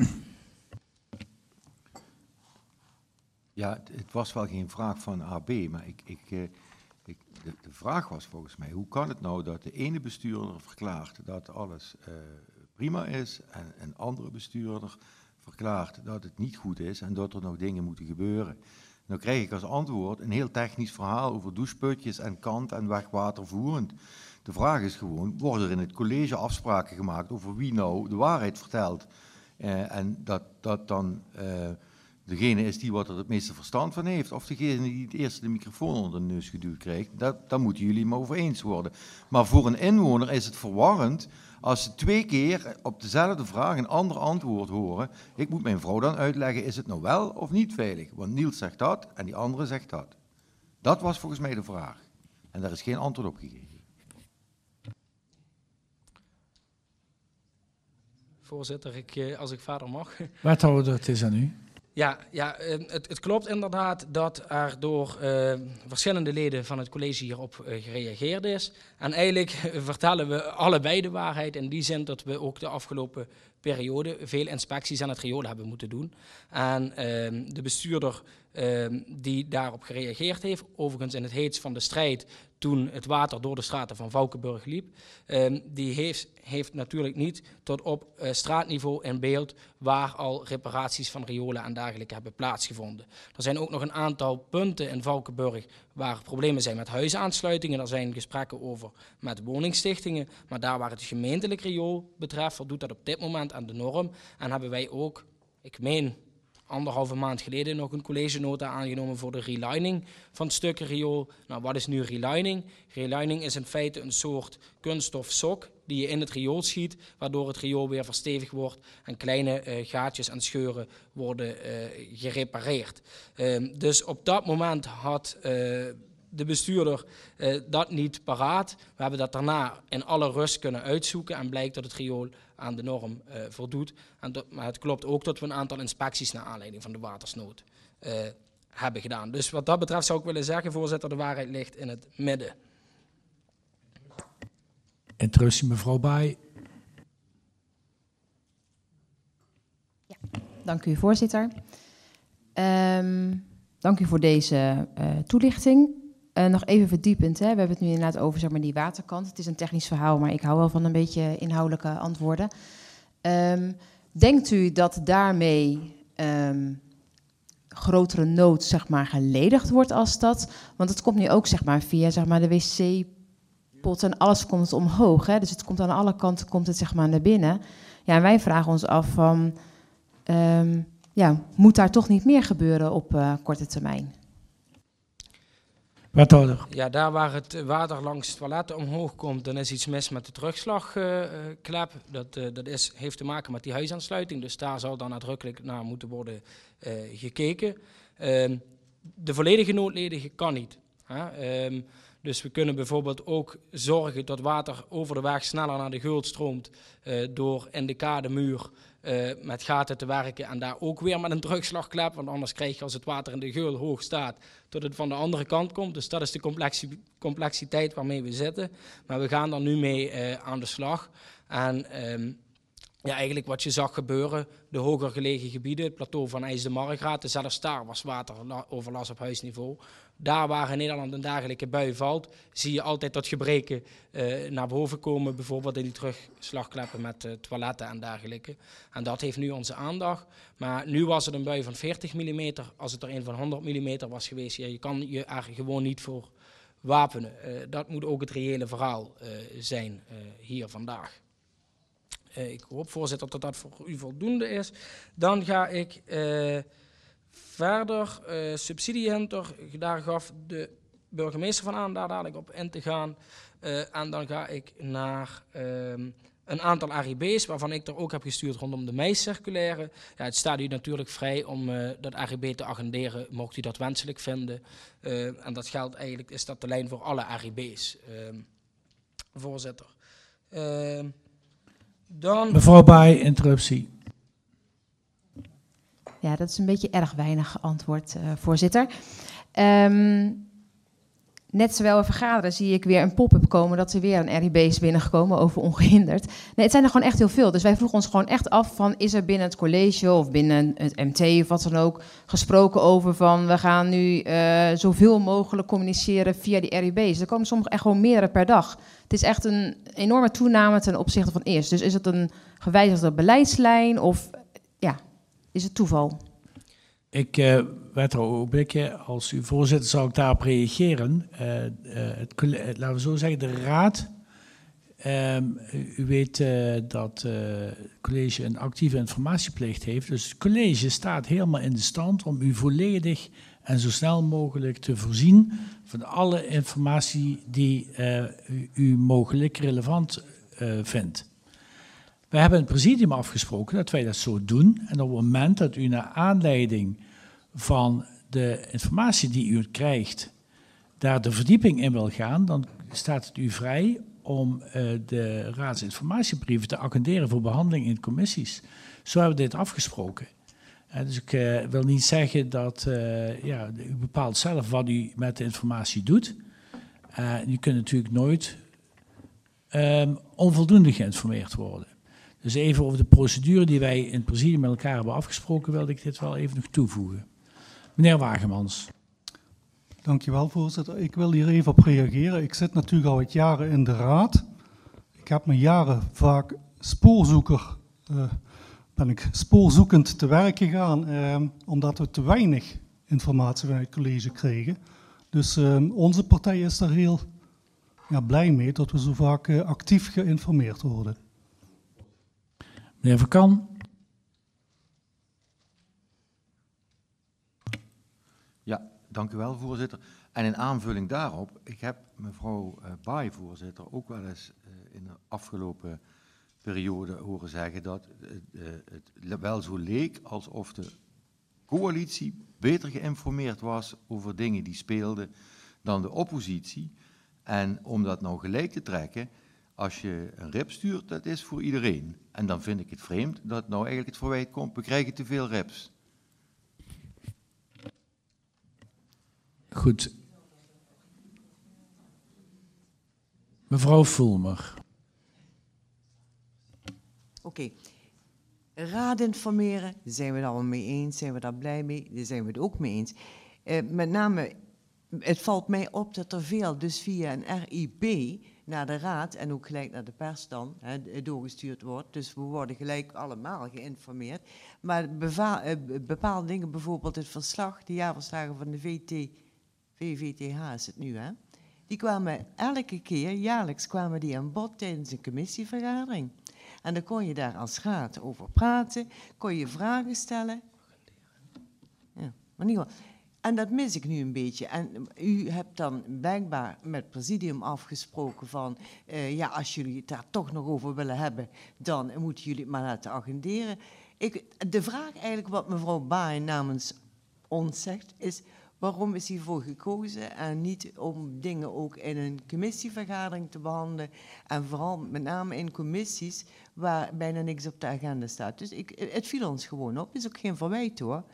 Ja, het, het was wel geen vraag van A B, maar ik, ik, uh, ik, de, de vraag was volgens mij, hoe kan het nou dat de ene bestuurder verklaart dat alles uh, prima is en een andere bestuurder verklaart dat het niet goed is en dat er nog dingen moeten gebeuren. Dan krijg ik als antwoord een heel technisch verhaal over doucheputjes en kant en wegwatervoerend. De vraag is gewoon, worden er in het college afspraken gemaakt over wie nou de waarheid vertelt? Uh, en dat dat dan uh, degene is die wat er het meeste verstand van heeft, of degene die het eerste de microfoon onder de neus geduwd krijgt, dat, daar moeten jullie maar over eens worden. Maar voor een inwoner is het verwarrend als ze twee keer op dezelfde vraag een ander antwoord horen. Ik moet mijn vrouw dan uitleggen, is het nou wel of niet veilig? Want Niels zegt dat en die andere zegt dat. Dat was volgens mij de vraag. En daar is geen antwoord op gegeven. Voorzitter, ik, als ik verder mag. Wethouder, het is aan u. Ja, ja het, het klopt inderdaad dat er door uh, verschillende leden van het college hierop uh, gereageerd is. En eigenlijk vertellen we allebei de waarheid in die zin dat we ook de afgelopen periode veel inspecties aan het riool hebben moeten doen. En uh, de bestuurder uh, die daarop gereageerd heeft, overigens in het heetst van de strijd toen het water door de straten van Valkenburg liep, uh, die heeft, heeft natuurlijk niet tot op uh, straatniveau in beeld waar al reparaties van riolen en dergelijke hebben plaatsgevonden. Er zijn ook nog een aantal punten in Valkenburg waar problemen zijn met huisaansluitingen. Er zijn gesprekken over met woningstichtingen, maar daar waar het gemeentelijk riool betreft, voldoet dat op dit moment aan de norm. En hebben wij ook, ik meen, anderhalve maand geleden nog een collegenota aangenomen voor de relining van het stuk riool. Nou, wat is nu relining? Relining is in feite een soort kunststof sok die je in het riool schiet, waardoor het riool weer verstevigd wordt en kleine uh, gaatjes en scheuren worden uh, gerepareerd. Uh, dus op dat moment had uh, de bestuurder uh, dat niet paraat. We hebben dat daarna in alle rust kunnen uitzoeken en blijkt dat het riool aan de norm uh, voldoet. En dat, maar het klopt ook dat we een aantal inspecties naar aanleiding van de watersnood uh, hebben gedaan. Dus wat dat betreft zou ik willen zeggen, voorzitter, de waarheid ligt in het midden. Interruptie, mevrouw Baai. Ja, dank u, voorzitter. Um, dank u voor deze uh, toelichting. Uh, nog even verdiepend, hè. We hebben het nu inderdaad over, zeg maar, die waterkant. Het is een technisch verhaal, maar ik hou wel van een beetje inhoudelijke antwoorden. Um, denkt u dat daarmee um, grotere nood, zeg maar, geledigd wordt als dat? Want het komt nu ook, zeg maar, via, zeg maar, de wc-pot en alles komt het omhoog. Hè? Dus het komt aan alle kanten, komt het, zeg maar, naar binnen. Ja, en wij vragen ons af van, um, ja, moet daar toch niet meer gebeuren op uh, korte termijn? Wethouder. Ja, daar waar het water langs het toilet omhoog komt, dan is iets mis met de terugslagklep. Uh, dat uh, dat is, heeft te maken met die huisaansluiting, dus daar zal dan nadrukkelijk naar moeten worden uh, gekeken. Uh, de volledige noodledige kan niet. Hè? Uh, Dus we kunnen bijvoorbeeld ook zorgen dat water over de weg sneller naar de geul stroomt uh, door in de kademuur uh, met gaten te werken en daar ook weer met een drugslagklep, want anders krijg je als het water in de geul hoog staat, dat het van de andere kant komt. Dus dat is de complexi- complexiteit waarmee we zitten. Maar we gaan er nu mee uh, aan de slag. En um, ja, eigenlijk wat je zag gebeuren, de hoger gelegen gebieden, het plateau van IJsselmargraat, zelfs daar was wateroverlast op huisniveau. Daar waar in Nederland een dagelijke bui valt, zie je altijd dat gebreken uh, naar boven komen, bijvoorbeeld in die terugslagkleppen met uh, toiletten en dergelijke. En dat heeft nu onze aandacht. Maar nu was het een bui van veertig millimeter, als het er een van honderd millimeter was geweest, ja, je kan je er gewoon niet voor wapenen. Uh, dat moet ook het reële verhaal uh, zijn uh, hier vandaag. Uh, ik hoop, voorzitter, dat dat voor u voldoende is. Dan ga ik uh, verder, uh, subsidiehunter, daar gaf de burgemeester van aan, daar dadelijk op in te gaan. Uh, en dan ga ik naar uh, een aantal R I B's, waarvan ik er ook heb gestuurd rondom de mei-circulaire. Ja, het staat u natuurlijk vrij om uh, dat R I B te agenderen, mocht u dat wenselijk vinden. Uh, en dat geldt eigenlijk, is dat de lijn voor alle R I B's, uh, voorzitter. Uh, Dan... Mevrouw Baai, interruptie. Ja, dat is een beetje erg weinig antwoord, uh, voorzitter. Um, net terwijl we vergaderen zie ik weer een pop-up komen dat er weer een R I B is binnengekomen over ongehinderd. Nee, het zijn er gewoon echt heel veel. Dus wij vroegen ons gewoon echt af van, is er binnen het college of binnen het M T of wat dan ook gesproken over van, we gaan nu uh, zoveel mogelijk communiceren via die R I B's. Er komen soms echt gewoon meerdere per dag. Het is echt een enorme toename ten opzichte van eerst. Dus is het een gewijzigde beleidslijn of ja, is het toeval? Ik, uh, wethouder Obikke, als uw voorzitter zou ik daarop reageren. Uh, uh, het, laten we zo zeggen, de raad. Um, u weet uh, dat uh, het college een actieve informatieplicht heeft. Dus het college staat helemaal in de stand om u volledig en zo snel mogelijk te voorzien van alle informatie die uh, u, u mogelijk relevant uh, vindt. We hebben in het presidium afgesproken dat wij dat zo doen. En op het moment dat u naar aanleiding van de informatie die u krijgt, daar de verdieping in wil gaan, dan staat het u vrij om uh, de raadsinformatiebrieven te agenderen voor behandeling in commissies. Zo hebben we dit afgesproken. Uh, dus ik uh, wil niet zeggen dat uh, ja, u bepaalt zelf wat u met de informatie doet. Uh, u kunt natuurlijk nooit um, onvoldoende geïnformeerd worden. Dus even over de procedure die wij in het presidium met elkaar hebben afgesproken, wilde ik dit wel even nog toevoegen. Meneer Wagemans. Dankjewel, voorzitter. Ik wil hier even op reageren. Ik zit natuurlijk al wat jaren in de raad. Ik heb me jaren vaak spoorzoeker, uh, ben ik spoorzoekend te werk gegaan, uh, omdat we te weinig informatie vanuit het college kregen. Dus uh, onze partij is daar heel ja, blij mee dat we zo vaak uh, actief geïnformeerd worden. Meneer Verkan. Ja, dank u wel, voorzitter. En in aanvulling daarop, ik heb mevrouw uh, Baai, voorzitter, ook wel eens uh, in de afgelopen periode horen zeggen dat uh, het wel zo leek alsof de coalitie beter geïnformeerd was over dingen die speelden dan de oppositie. En om dat nou gelijk te trekken, als je een rip stuurt, dat is voor iedereen. En dan vind ik het vreemd dat nou eigenlijk het verwijt komt, we krijgen te veel rips. Goed. Mevrouw Voelmer. Oké. Okay. Raad informeren, zijn we het allemaal mee eens? Zijn we daar blij mee? Daar zijn we het ook mee eens. Uh, met name, het valt mij op dat er veel dus via een R I B naar de raad en ook gelijk naar de pers dan hè, doorgestuurd wordt. Dus we worden gelijk allemaal geïnformeerd. Maar beva- uh, bepaalde dingen, bijvoorbeeld het verslag, de jaarverslagen van de V T, V V T H is het nu, hè? Die kwamen elke keer, jaarlijks kwamen die aan bod tijdens een commissievergadering. En dan kon je daar als raad over praten, kon je vragen stellen. Ja, maar in ieder geval. En dat mis ik nu een beetje. En u hebt dan blijkbaar met het presidium afgesproken van, uh, ja, als jullie het daar toch nog over willen hebben, dan moeten jullie het maar laten agenderen. Ik, de vraag eigenlijk wat mevrouw Baai namens ons zegt, is Waarom is hiervoor gekozen en niet om dingen ook in een commissievergadering te behandelen en vooral met name in commissies waar bijna niks op de agenda staat. Dus ik, het viel ons gewoon op, is ook geen verwijt hoor.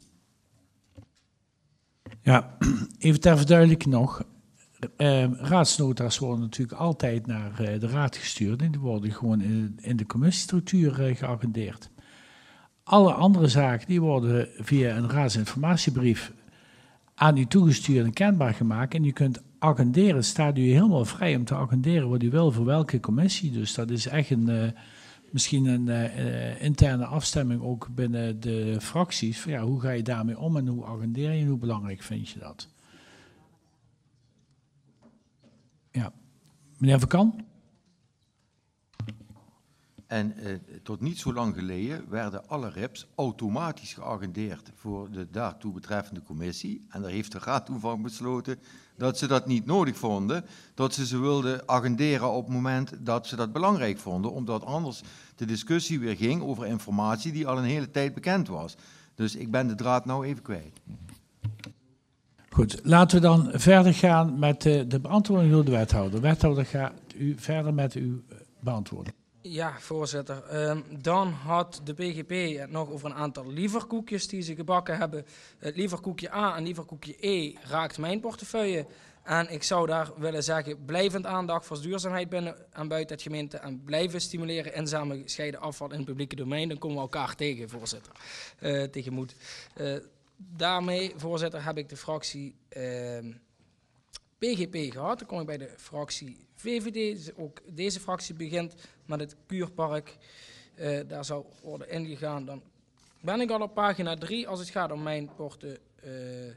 Ja, even ter verduidelijking nog. Uh, raadsnota's worden natuurlijk altijd naar uh, de raad gestuurd en die worden gewoon in, in de commissiestructuur uh, geagendeerd. Alle andere zaken die worden via een raadsinformatiebrief aan u toegestuurd en kenbaar gemaakt. En je kunt agenderen, het staat u helemaal vrij om te agenderen wat u wil voor welke commissie. Dus dat is echt een, uh, misschien een uh, interne afstemming ook binnen de fracties. Van, ja, hoe ga je daarmee om en hoe agendeer je en hoe belangrijk vind je dat? Ja, meneer Verkan? En eh, tot niet zo lang geleden werden alle R I P's automatisch geagendeerd voor de daartoe betreffende commissie. En daar heeft de raad toen van besloten dat ze dat niet nodig vonden, dat ze ze wilden agenderen op het moment dat ze dat belangrijk vonden, omdat anders de discussie weer ging over informatie die al een hele tijd bekend was. Dus ik ben de draad nou even kwijt. Goed, laten we dan verder gaan met de, de beantwoording door de wethouder. Wethouder, gaat u verder met uw beantwoording. Ja, voorzitter. Um, dan had de B G P het nog over een aantal lieverkoekjes die ze gebakken hebben. Het lieverkoekje A en lieverkoekje E raakt mijn portefeuille. En ik zou daar willen zeggen, blijvend aandacht voor duurzaamheid binnen en buiten het gemeente. En blijven stimuleren inzamelen gescheiden afval in het publieke domein. Dan komen we elkaar tegen, voorzitter. Uh, tegemoet. Uh, daarmee, voorzitter, heb ik de fractie uh, B G P gehad. Dan kom ik bij de fractie V V D. Dus ook deze fractie begint met het Kuurpark. Uh, daar zou worden ingegaan. Dan ben ik al op pagina drie als het gaat om mijn portefeuille.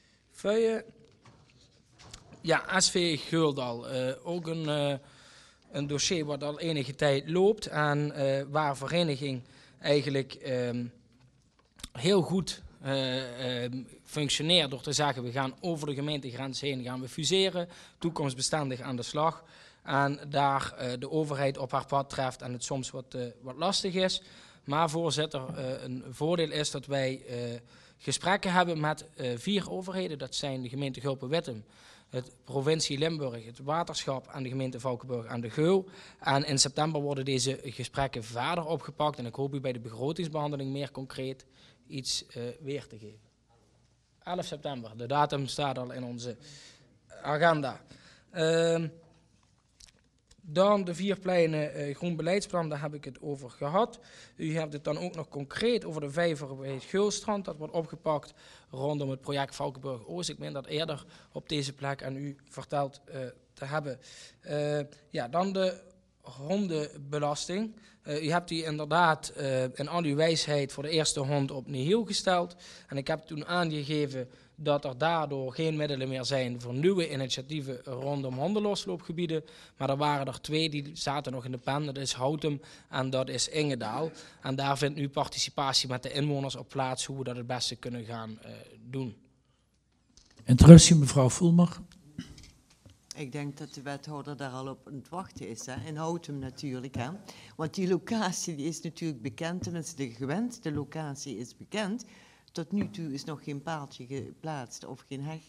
Ja, S V Geldal. Uh, ook een, uh, een dossier wat al enige tijd loopt. En uh, waar vereniging eigenlijk um, heel goed Uh, uh, functioneert door te zeggen, we gaan over de gemeentegrens heen, gaan we fuseren, toekomstbestendig aan de slag. En daar uh, de overheid op haar pad treft en het soms wat, uh, wat lastig is. Maar voorzitter, uh, een voordeel is dat wij uh, gesprekken hebben met uh, vier overheden. Dat zijn de gemeente Gulpen-Wittem, het provincie Limburg, het waterschap en de gemeente Valkenburg aan de Geul. En in september worden deze gesprekken verder opgepakt. En ik hoop u bij de begrotingsbehandeling meer concreet iets uh, weer te geven. elf september, de datum staat al in onze agenda. Uh, dan de vier pleinen uh, groen beleidsplan, daar heb ik het over gehad. U hebt het dan ook nog concreet over de vijver bij het Geulstrand. Dat wordt opgepakt rondom het project Valkenburg-Oost. Ik meen dat eerder op deze plek aan u verteld uh, te hebben. Uh, ja, dan de hondenbelasting. Uh, u hebt die inderdaad uh, in al uw wijsheid voor de eerste hond op nihil gesteld. En ik heb toen aangegeven dat er daardoor geen middelen meer zijn voor nieuwe initiatieven rondom hondenlosloopgebieden. Maar er waren er twee die zaten nog in de pen. Dat is Houtem en dat is Ingedaal. En daar vindt nu participatie met de inwoners op plaats hoe we dat het beste kunnen gaan uh, doen. Interruptie, mevrouw Voelmer. Ik denk dat de wethouder daar al op aan het wachten is. Hè? En Houtem natuurlijk. Hè? Want die locatie die is natuurlijk bekend. Tenminste, de gewenste locatie is bekend. Tot nu toe is nog geen paaltje geplaatst of geen heg.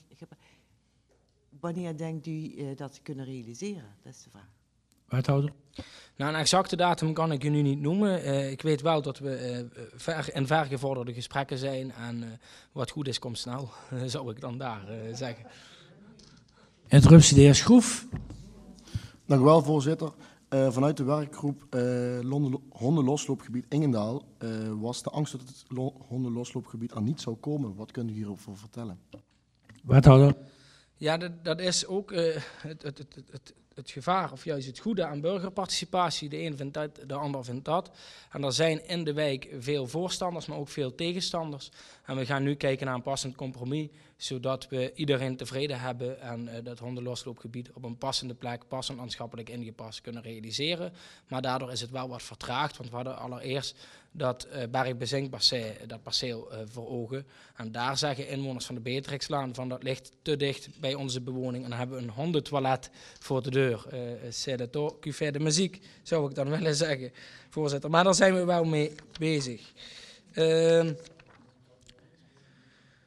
Wanneer denkt u uh, dat te kunnen realiseren? Dat is de vraag. Wethouder? Nou, een exacte datum kan ik u nu niet noemen. Uh, ik weet wel dat we uh, ver, in vergevorderde gesprekken zijn. En uh, wat goed is, komt snel. Zou ik dan daar uh, zeggen. Interruptie, de heer Schroef. Dank u wel, voorzitter. Uh, vanuit de werkgroep uh, hondenlosloopgebied Ingendaal uh, was de angst dat het hondenlosloopgebied er niet zou komen. Wat kunt u hierover vertellen? Wethouder. Ja, dat, dat is ook uh, het, het, het, het, het gevaar, of juist het goede aan burgerparticipatie. De een vindt dat, de ander vindt dat. En er zijn in de wijk veel voorstanders, maar ook veel tegenstanders. En we gaan nu kijken naar een passend compromis, zodat we iedereen tevreden hebben en uh, dat hondenlosloopgebied op een passende plek, passend maatschappelijk ingepast kunnen realiseren. Maar daardoor is het wel wat vertraagd, want we hadden allereerst dat uh, Berg-Bezink-bassin, dat perceel uh, voor ogen. En daar zeggen inwoners van de Beatrixlaan van dat ligt te dicht bij onze bewoning. En dan hebben we een hondentoilet voor de deur. Uh, C'est le temps qui fait de muziek, zou ik dan willen zeggen, voorzitter. Maar daar zijn we wel mee bezig. Uh,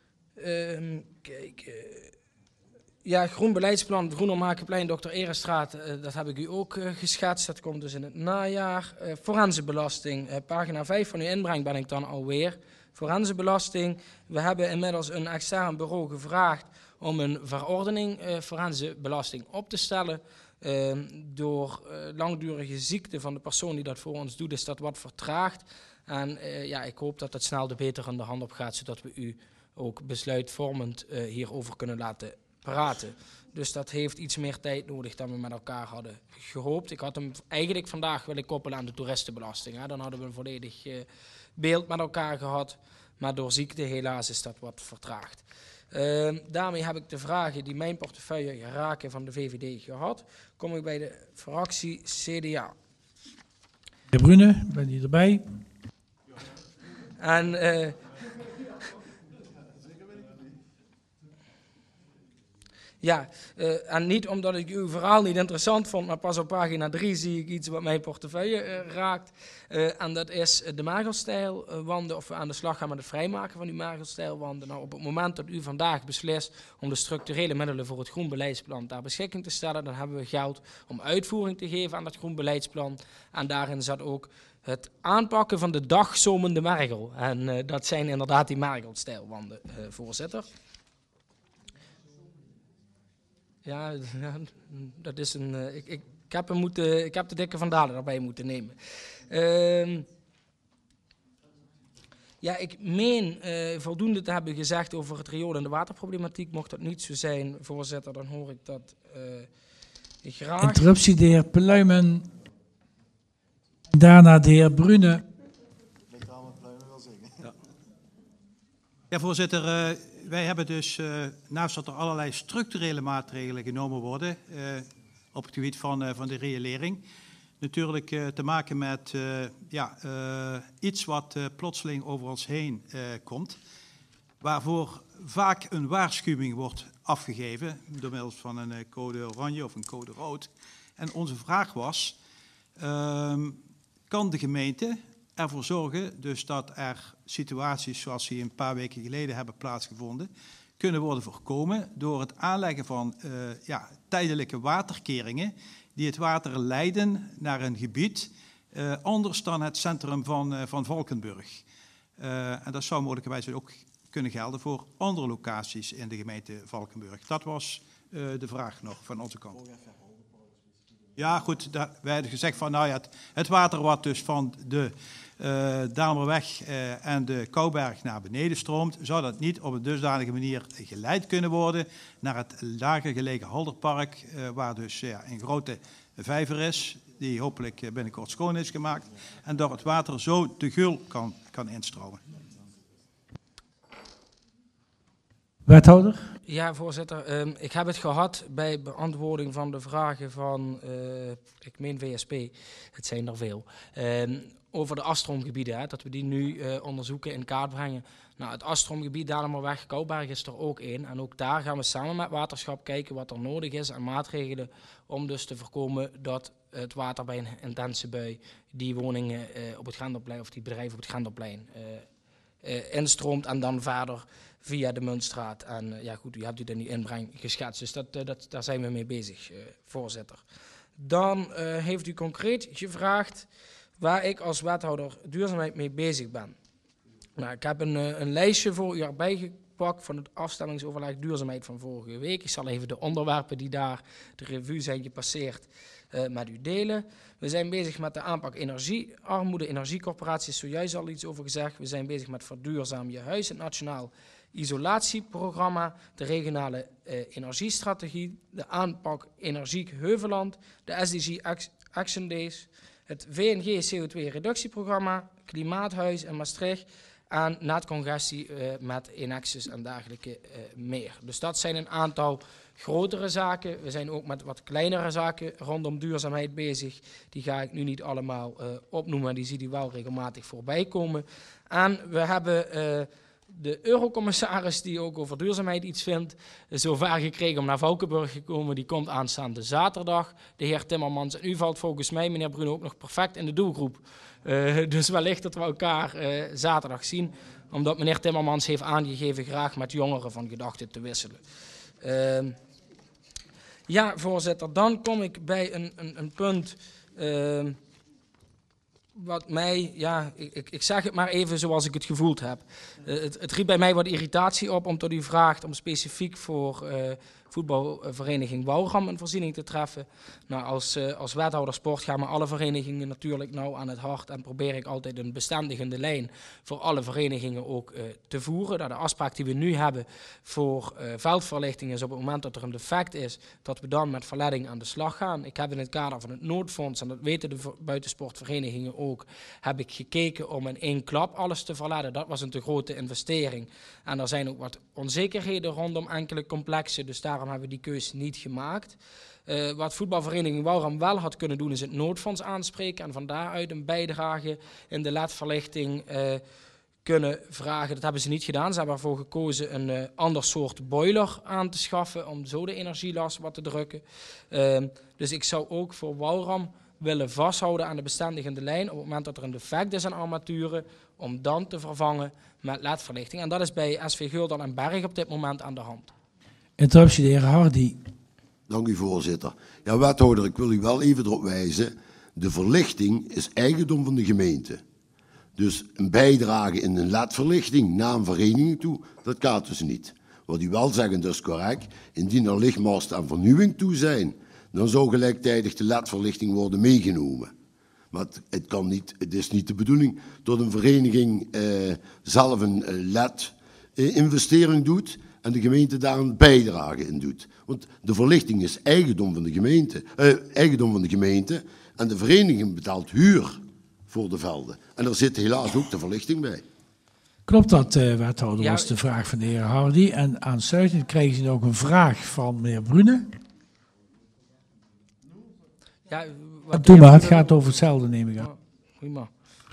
uh, kijk, uh, ja, groen beleidsplan, Groener Makenplein, dokter Erestraat, uh, dat heb ik u ook uh, geschetst. Dat komt dus in het najaar. Uh, Forensenbelasting, uh, pagina vijf van uw inbreng ben ik dan alweer. Forensenbelasting, we hebben inmiddels een extern bureau gevraagd om een verordening uh, forensenbelasting op te stellen. Uh, door uh, langdurige ziekte van de persoon die dat voor ons doet, is dat wat vertraagd. En uh, ja, ik hoop dat het snel de beter aan de hand op gaat, zodat we u ook besluitvormend uh, hierover kunnen laten praten. Dus dat heeft iets meer tijd nodig dan we met elkaar hadden gehoopt. Ik had hem eigenlijk vandaag willen koppelen aan de toeristenbelasting. Hè. Dan hadden we een volledig uh, beeld met elkaar gehad. Maar door ziekte helaas is dat wat vertraagd. Uh, daarmee heb ik de vragen die mijn portefeuille raken van de V V D gehad. Kom ik bij de fractie C D A. Meneer Brune, bent u erbij? En... Uh, Ja, uh, en niet omdat ik uw verhaal niet interessant vond, maar pas op pagina drie zie ik iets wat mijn portefeuille uh, raakt. Uh, en dat is de Magelstijlwanden, of we aan de slag gaan met het vrijmaken van die Magelstijlwanden. Nou, op het moment dat u vandaag beslist om de structurele middelen voor het groen beleidsplan ter beschikking te stellen, dan hebben we geld om uitvoering te geven aan dat groen beleidsplan. En daarin zat ook het aanpakken van de dagzomende mergel. En uh, dat zijn inderdaad die Magelstijlwanden, uh, voorzitter. Ja, ja, dat is een. Uh, ik, ik, ik, heb hem moeten, ik heb de dikke Van Dalen erbij moeten nemen. Uh, ja, ik meen uh, voldoende te hebben gezegd over het riool en de waterproblematiek. Mocht dat niet zo zijn, voorzitter, dan hoor ik dat uh, graag. Interruptie, de heer Pluimen. Daarna de heer Brune. Ja, ja voorzitter. Uh, Wij hebben dus, uh, naast dat er allerlei structurele maatregelen genomen worden uh, op het gebied van, uh, van de riolering, natuurlijk uh, te maken met uh, ja, uh, iets wat uh, plotseling over ons heen uh, komt, waarvoor vaak een waarschuwing wordt afgegeven door middel van een uh, code oranje of een code rood. En onze vraag was, uh, kan de gemeente ervoor zorgen dus dat er situaties zoals die een paar weken geleden hebben plaatsgevonden, kunnen worden voorkomen door het aanleggen van uh, ja, tijdelijke waterkeringen die het water leiden naar een gebied uh, anders dan het centrum van, uh, van Valkenburg. Uh, en dat zou mogelijkerwijs ook kunnen gelden voor andere locaties in de gemeente Valkenburg. Dat was uh, de vraag nog van onze kant. Ja, goed, dat, wij hebben gezegd van nou ja, het, het water wat dus van de uh, Damerweg uh, en de Kouberg naar beneden stroomt, zou dat niet op een dusdanige manier geleid kunnen worden naar het lager gelegen Halderpark, uh, waar dus ja, een grote vijver is, die hopelijk binnenkort schoon is gemaakt, en door het water zo de Gul kan, kan instromen. Wethouder? Ja, voorzitter. Um, ik heb het gehad bij beantwoording van de vragen van, uh, ik meen V S P, het zijn er veel, um, over de afstroomgebieden, hè, dat we die nu uh, onderzoeken, in kaart brengen. Nou, het afstroomgebied Dalemerweg, Kouberg is er ook in. En ook daar gaan we samen met waterschap kijken wat er nodig is aan maatregelen om dus te voorkomen dat het water bij een intense bui die woningen uh, op het Grendelplein of die bedrijven op het Grendelplein uh, uh, instroomt en dan verder via de Muntstraat. En uh, ja goed, u hebt u in die inbreng geschetst, dus dat, uh, dat, daar zijn we mee bezig, uh, voorzitter. Dan uh, heeft u concreet gevraagd waar ik als wethouder duurzaamheid mee bezig ben. Nou, ik heb een, uh, een lijstje voor u erbij gepakt van het afstemmingsoverleg duurzaamheid van vorige week. Ik zal even de onderwerpen die daar de revue zijn gepasseerd uh, met u delen. We zijn bezig met de aanpak energiearmoede. Energiecorporatie is zojuist al iets over gezegd. We zijn bezig met verduurzaam je huis, het nationaal isolatieprogramma, de regionale uh, energiestrategie, de aanpak energiek Heuveland, de S D G Action Days, het V N G C O twee reductieprogramma, klimaathuis in Maastricht en netcongestie uh, met Enexis en dergelijke uh, meer. Dus dat zijn een aantal grotere zaken. We zijn ook met wat kleinere zaken rondom duurzaamheid bezig. Die ga ik nu niet allemaal uh, opnoemen, die zie je wel regelmatig voorbij komen. En we hebben uh, de eurocommissaris, die ook over duurzaamheid iets vindt, zover gekregen om naar Valkenburg te komen. Die komt aanstaande zaterdag. De heer Timmermans en u valt volgens mij, meneer Bruno, ook nog perfect in de doelgroep. Uh, dus wellicht dat we elkaar uh, zaterdag zien. Omdat meneer Timmermans heeft aangegeven graag met jongeren van gedachten te wisselen. Uh, ja, voorzitter, dan kom ik bij een, een, een punt... Uh, wat mij, ja, ik, ik zeg het maar even zoals ik het gevoeld heb. Uh, het, het riep bij mij wat irritatie op, omdat u vraagt om specifiek voor uh, voetbalvereniging Wouwram een voorziening te treffen. Nou, als, uh, als wethouder sport gaan me alle verenigingen natuurlijk nou aan het hart en probeer ik altijd een bestendigende lijn voor alle verenigingen ook uh, te voeren. Dat de afspraak die we nu hebben voor uh, veldverlichting is op het moment dat er een defect is, dat we dan met verleiding aan de slag gaan. Ik heb in het kader van het noodfonds, en dat weten de buitensportverenigingen ook, heb ik gekeken om in één klap alles te verladen. Dat was een te grote investering. En er zijn ook wat onzekerheden rondom enkele complexen, dus daarom hebben we die keuze niet gemaakt. Uh, wat voetbalvereniging Wouwram wel had kunnen doen, is het noodfonds aanspreken en van daaruit een bijdrage in de L E D-verlichting uh, kunnen vragen. Dat hebben ze niet gedaan. Ze hebben ervoor gekozen een uh, ander soort boiler aan te schaffen om zo de energielast wat te drukken. Uh, dus ik zou ook voor Wouwram willen vasthouden aan de bestendigende lijn op het moment dat er een defect is aan armaturen, om dan te vervangen met L E D-verlichting. En dat is bij S V Geuldan en Berg op dit moment aan de hand. Interruptie, de heer Hardy. Dank u, voorzitter. Ja, wethouder, ik wil u wel even erop wijzen. De verlichting is eigendom van de gemeente. Dus een bijdrage in een L E D-verlichting naar een vereniging toe, dat gaat dus niet. Wat u wel zegt, dat is correct. Indien er lichtmasten aan vernieuwing toe zijn, dan zou gelijktijdig de L E D-verlichting worden meegenomen. Maar het, het, kan niet, het is niet de bedoeling dat een vereniging eh, zelf een uh, L E D-investering doet en de gemeente daar een bijdrage in doet. Want de verlichting is eigendom van de gemeente, eh, eigendom van de gemeente en de vereniging betaalt huur voor de velden. En er zit helaas ook de verlichting bij. Klopt dat, uh, wethouder, Ja, was de vraag van de heer Hardy. En aansluitend krijgen ze nog een vraag van meneer Brune. Ja, wat Doe maar, het gaat over hetzelfde, neem ik aan. Prima.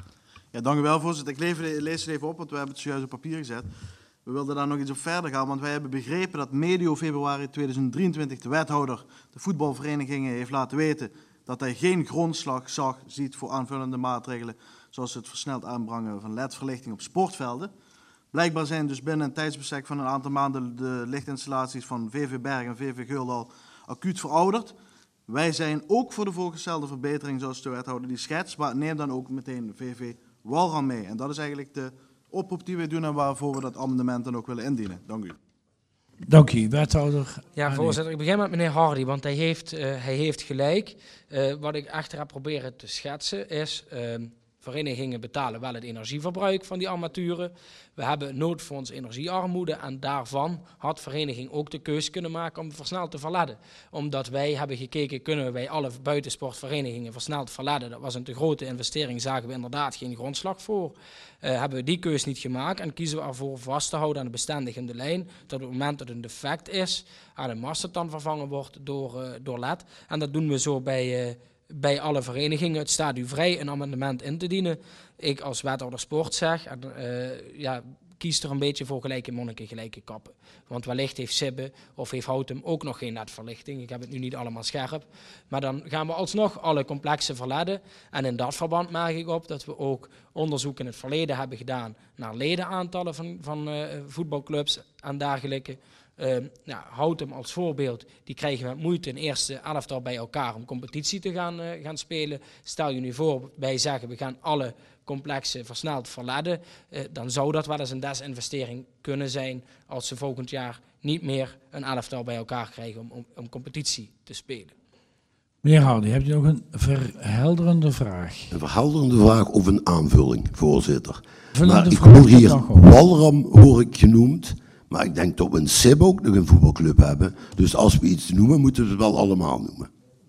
Ja, dank u wel, voorzitter. Ik lees, lees het even op, want we hebben het zojuist op papier gezet. We wilden daar nog iets op verder gaan, want wij hebben begrepen dat medio februari tweeduizend drieëntwintig de wethouder de voetbalverenigingen heeft laten weten dat hij geen grondslag zag, ziet voor aanvullende maatregelen, zoals het versneld aanbrengen van L E D-verlichting op sportvelden. Blijkbaar zijn dus binnen een tijdsbestek van een aantal maanden de lichtinstallaties van V V Berg en V V Geuldan acuut verouderd. Wij zijn ook voor de voorgestelde verbetering, zoals de wethouder die schetst, maar neem dan ook meteen V V Wouwram mee. En dat is eigenlijk de oproep die wij doen en waarvoor we dat amendement dan ook willen indienen. Dank u. Dank u, wethouder. Ja, voorzitter, ik begin met meneer Hardy, want hij heeft, uh, hij heeft gelijk. Uh, wat ik echter heb proberen te schetsen is, uh, verenigingen betalen wel het energieverbruik van die armaturen. We hebben een noodfonds energiearmoede en daarvan had vereniging ook de keus kunnen maken om versneld te verladen. Omdat wij hebben gekeken, kunnen wij alle buitensportverenigingen versneld verladen. Dat was een te grote investering, zagen we inderdaad geen grondslag voor. Uh, hebben we die keus niet gemaakt en kiezen we ervoor vast te houden aan de bestendigende lijn. Dat op het moment dat een defect is, aan de mast dan vervangen wordt door, uh, door L E D. En dat doen we zo bij... Uh, bij alle verenigingen. Het staat u vrij een amendement in te dienen. Ik als wethouder sport zeg, en, uh, ja, kies er een beetje voor gelijke monniken, gelijke kappen. Want wellicht heeft Sibbe of heeft Houtem ook nog geen netverlichting. Ik heb het nu niet allemaal scherp. Maar dan gaan we alsnog alle complexen verladen. En in dat verband merk ik op dat we ook onderzoek in het verleden hebben gedaan naar ledenaantallen van, van uh, voetbalclubs en dergelijke. Uh, nou, Houtem als voorbeeld, die krijgen met moeite een eerste elftal bij elkaar om competitie te gaan, uh, gaan spelen. Stel je nu voor, wij zeggen we gaan alle complexen versneld verladen, uh, dan zou dat wel eens een desinvestering kunnen zijn als ze volgend jaar niet meer een elftal bij elkaar krijgen om, om, om competitie te spelen. Meneer Hardy, hebt u nog een verhelderende vraag? Een verhelderende vraag of een aanvulling, voorzitter. Verhelderende Maar ik vraag, hoor hier, dat mag ook. Wouwram hoor ik genoemd. Maar ik denk dat we in Sibbe ook nog een voetbalclub hebben. Dus als we iets noemen, moeten we het wel allemaal noemen.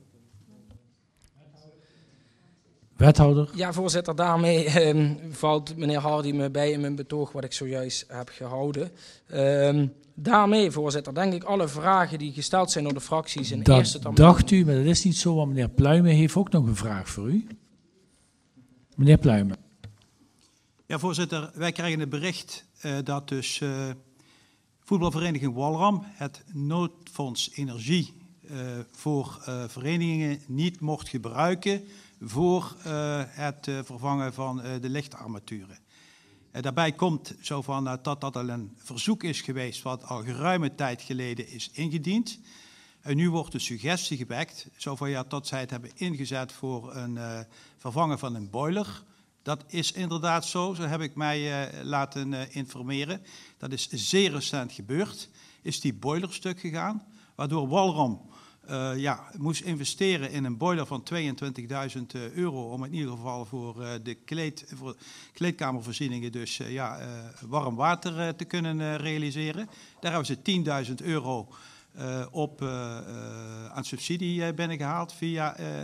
Wethouder. Ja, voorzitter, daarmee eh, valt meneer Hardy me bij in mijn betoog wat ik zojuist heb gehouden. Eh, daarmee, voorzitter, denk ik alle vragen die gesteld zijn door de fracties in Dat eerste termijn. dacht u, maar dat is niet zo, want meneer Pluimen heeft ook nog een vraag voor u. Meneer Pluimen. Ja, voorzitter, wij krijgen het bericht uh, dat dus uh, voetbalvereniging Walram het noodfonds energie uh, voor uh, verenigingen niet mocht gebruiken voor uh, het uh, vervangen van uh, de lichtarmaturen. Uh, daarbij komt zo van uh, dat dat al een verzoek is geweest wat al geruime tijd geleden is ingediend. En nu wordt de suggestie gewekt, zo van ja, dat zij het hebben ingezet voor een uh, vervangen van een boiler. Dat is inderdaad zo, zo heb ik mij uh, laten uh, informeren. Dat is zeer recent gebeurd, is die boiler stuk gegaan, waardoor Walram uh, ja, moest investeren in een boiler van tweeëntwintigduizend euro om in ieder geval voor uh, de kleed, voor kleedkamervoorzieningen dus uh, ja, uh, warm water uh, te kunnen uh, realiseren. Daar hebben ze tienduizend euro uh, op uh, uh, aan subsidie uh, binnengehaald via uh,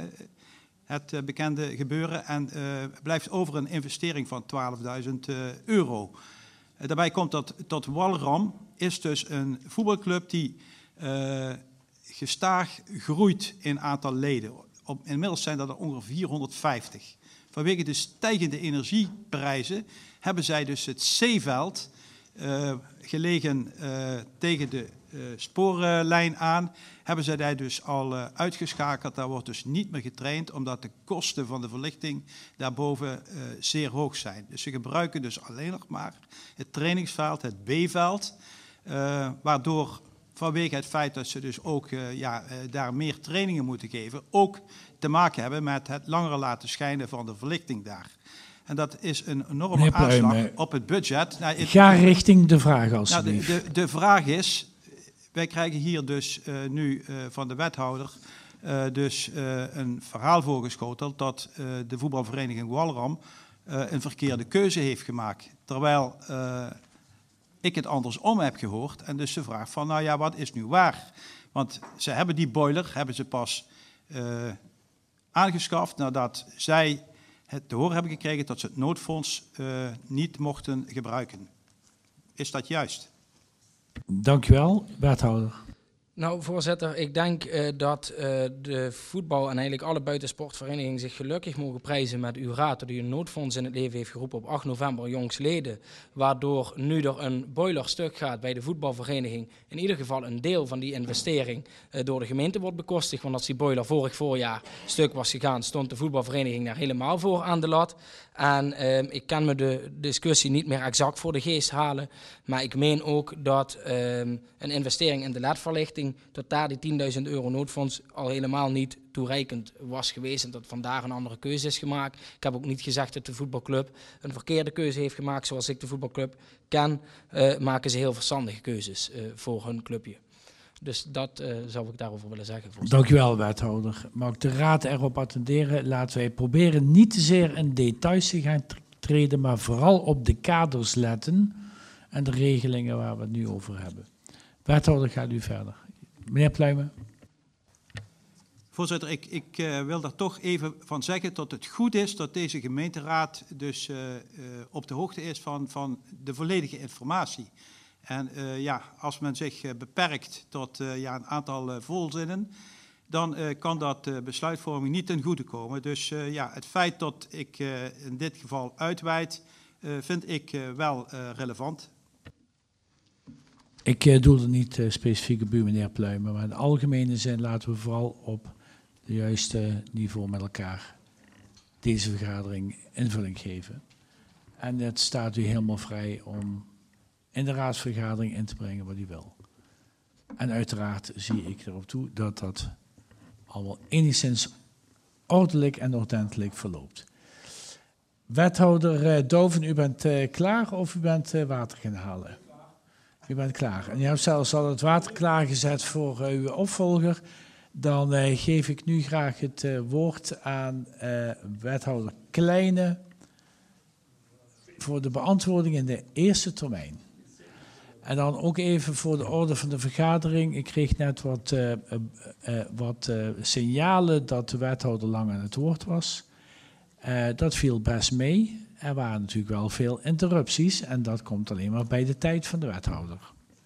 het uh, bekende gebeuren en uh, blijft over een investering van twaalfduizend euro. Uh, daarbij komt dat tot Walram is dus een voetbalclub die uh, gestaag groeit in aantal leden. Op, inmiddels zijn dat er ongeveer vierhonderdvijftig. Vanwege de stijgende energieprijzen hebben zij dus het zeeveld uh, gelegen uh, tegen de uh, spoorlijn aan, hebben zij daar dus al uh, uitgeschakeld. Daar wordt dus niet meer getraind, omdat de kosten van de verlichting daarboven uh, zeer hoog zijn. Dus ze gebruiken dus alleen nog maar het trainingsveld, het B-veld, uh, waardoor vanwege het feit dat ze dus ook uh, ja, uh, daar meer trainingen moeten geven, ook te maken hebben met het langer laten schijnen van de verlichting daar. En dat is een enorme aanslag op het budget. Nou, het, Ga richting de vraag alsjeblieft. Nou, de, de, de vraag is, wij krijgen hier dus uh, nu uh, van de wethouder uh, dus uh, een verhaal voorgeschoteld dat uh, de voetbalvereniging Walram uh, een verkeerde keuze heeft gemaakt. Terwijl uh, ik het andersom heb gehoord en dus de vraag van, nou ja, wat is nu waar? Want ze hebben die boiler, hebben ze pas uh, aangeschaft nadat zij het te horen hebben gekregen dat ze het noodfonds uh, niet mochten gebruiken. Is dat juist? Dank u wel, wethouder. Nou, voorzitter, ik denk uh, dat uh, de voetbal en eigenlijk alle buitensportverenigingen zich gelukkig mogen prijzen met uw raad dat u een noodfonds in het leven heeft geroepen op acht november jongstleden, waardoor nu er een boiler stuk gaat bij de voetbalvereniging, in ieder geval een deel van die investering uh, door de gemeente wordt bekostigd, want als die boiler vorig voorjaar stuk was gegaan, stond de voetbalvereniging daar helemaal voor aan de lat. En uh, ik kan me de discussie niet meer exact voor de geest halen, maar ik meen ook dat uh, een investering in de L E D-verlichting tot daar die tienduizend euro noodfonds al helemaal niet toereikend was geweest en dat vandaag een andere keuze is gemaakt. Ik heb ook niet gezegd dat de voetbalclub een verkeerde keuze heeft gemaakt. Zoals ik de voetbalclub ken, uh, maken ze heel verstandige keuzes uh, voor hun clubje. Dus dat uh, zou ik daarover willen zeggen. Dank u wel, wethouder. Mag ik de raad erop attenderen? Laten wij proberen niet te zeer in details te gaan treden, maar vooral op de kaders letten en de regelingen waar we het nu over hebben. Wethouder, gaat u verder. Meneer Pluijmen. Voorzitter, ik, ik uh, wil daar toch even van zeggen dat het goed is dat deze gemeenteraad dus uh, uh, op de hoogte is van, van de volledige informatie. En uh, ja, als men zich uh, beperkt tot uh, ja, een aantal uh, volzinnen, dan uh, kan dat uh, besluitvorming niet ten goede komen. Dus uh, ja, het feit dat ik uh, in dit geval uitweid, uh, vind ik uh, wel uh, relevant. Ik uh, doe er niet uh, specifiek op u, meneer Pluijmen, maar in de algemene zin laten we vooral op de juiste niveau met elkaar deze vergadering invulling geven. En het staat u helemaal vrij om in de raadsvergadering in te brengen wat u wil. En uiteraard zie ik erop toe dat dat allemaal enigszins ordelijk en ordentelijk verloopt. Wethouder uh, Doven, u bent uh, klaar of u bent uh, water gaan halen? U bent klaar. En u hebt zelfs al het water klaargezet voor uh, uw opvolger. Dan uh, geef ik nu graag het uh, woord aan uh, wethouder Kleine voor de beantwoording in de eerste termijn. En dan ook even voor de orde van de vergadering. Ik kreeg net wat, uh, uh, uh, wat uh, signalen dat de wethouder lang aan het woord was. Uh, dat viel best mee. Er waren natuurlijk wel veel interrupties en dat komt alleen maar bij de tijd van de wethouder.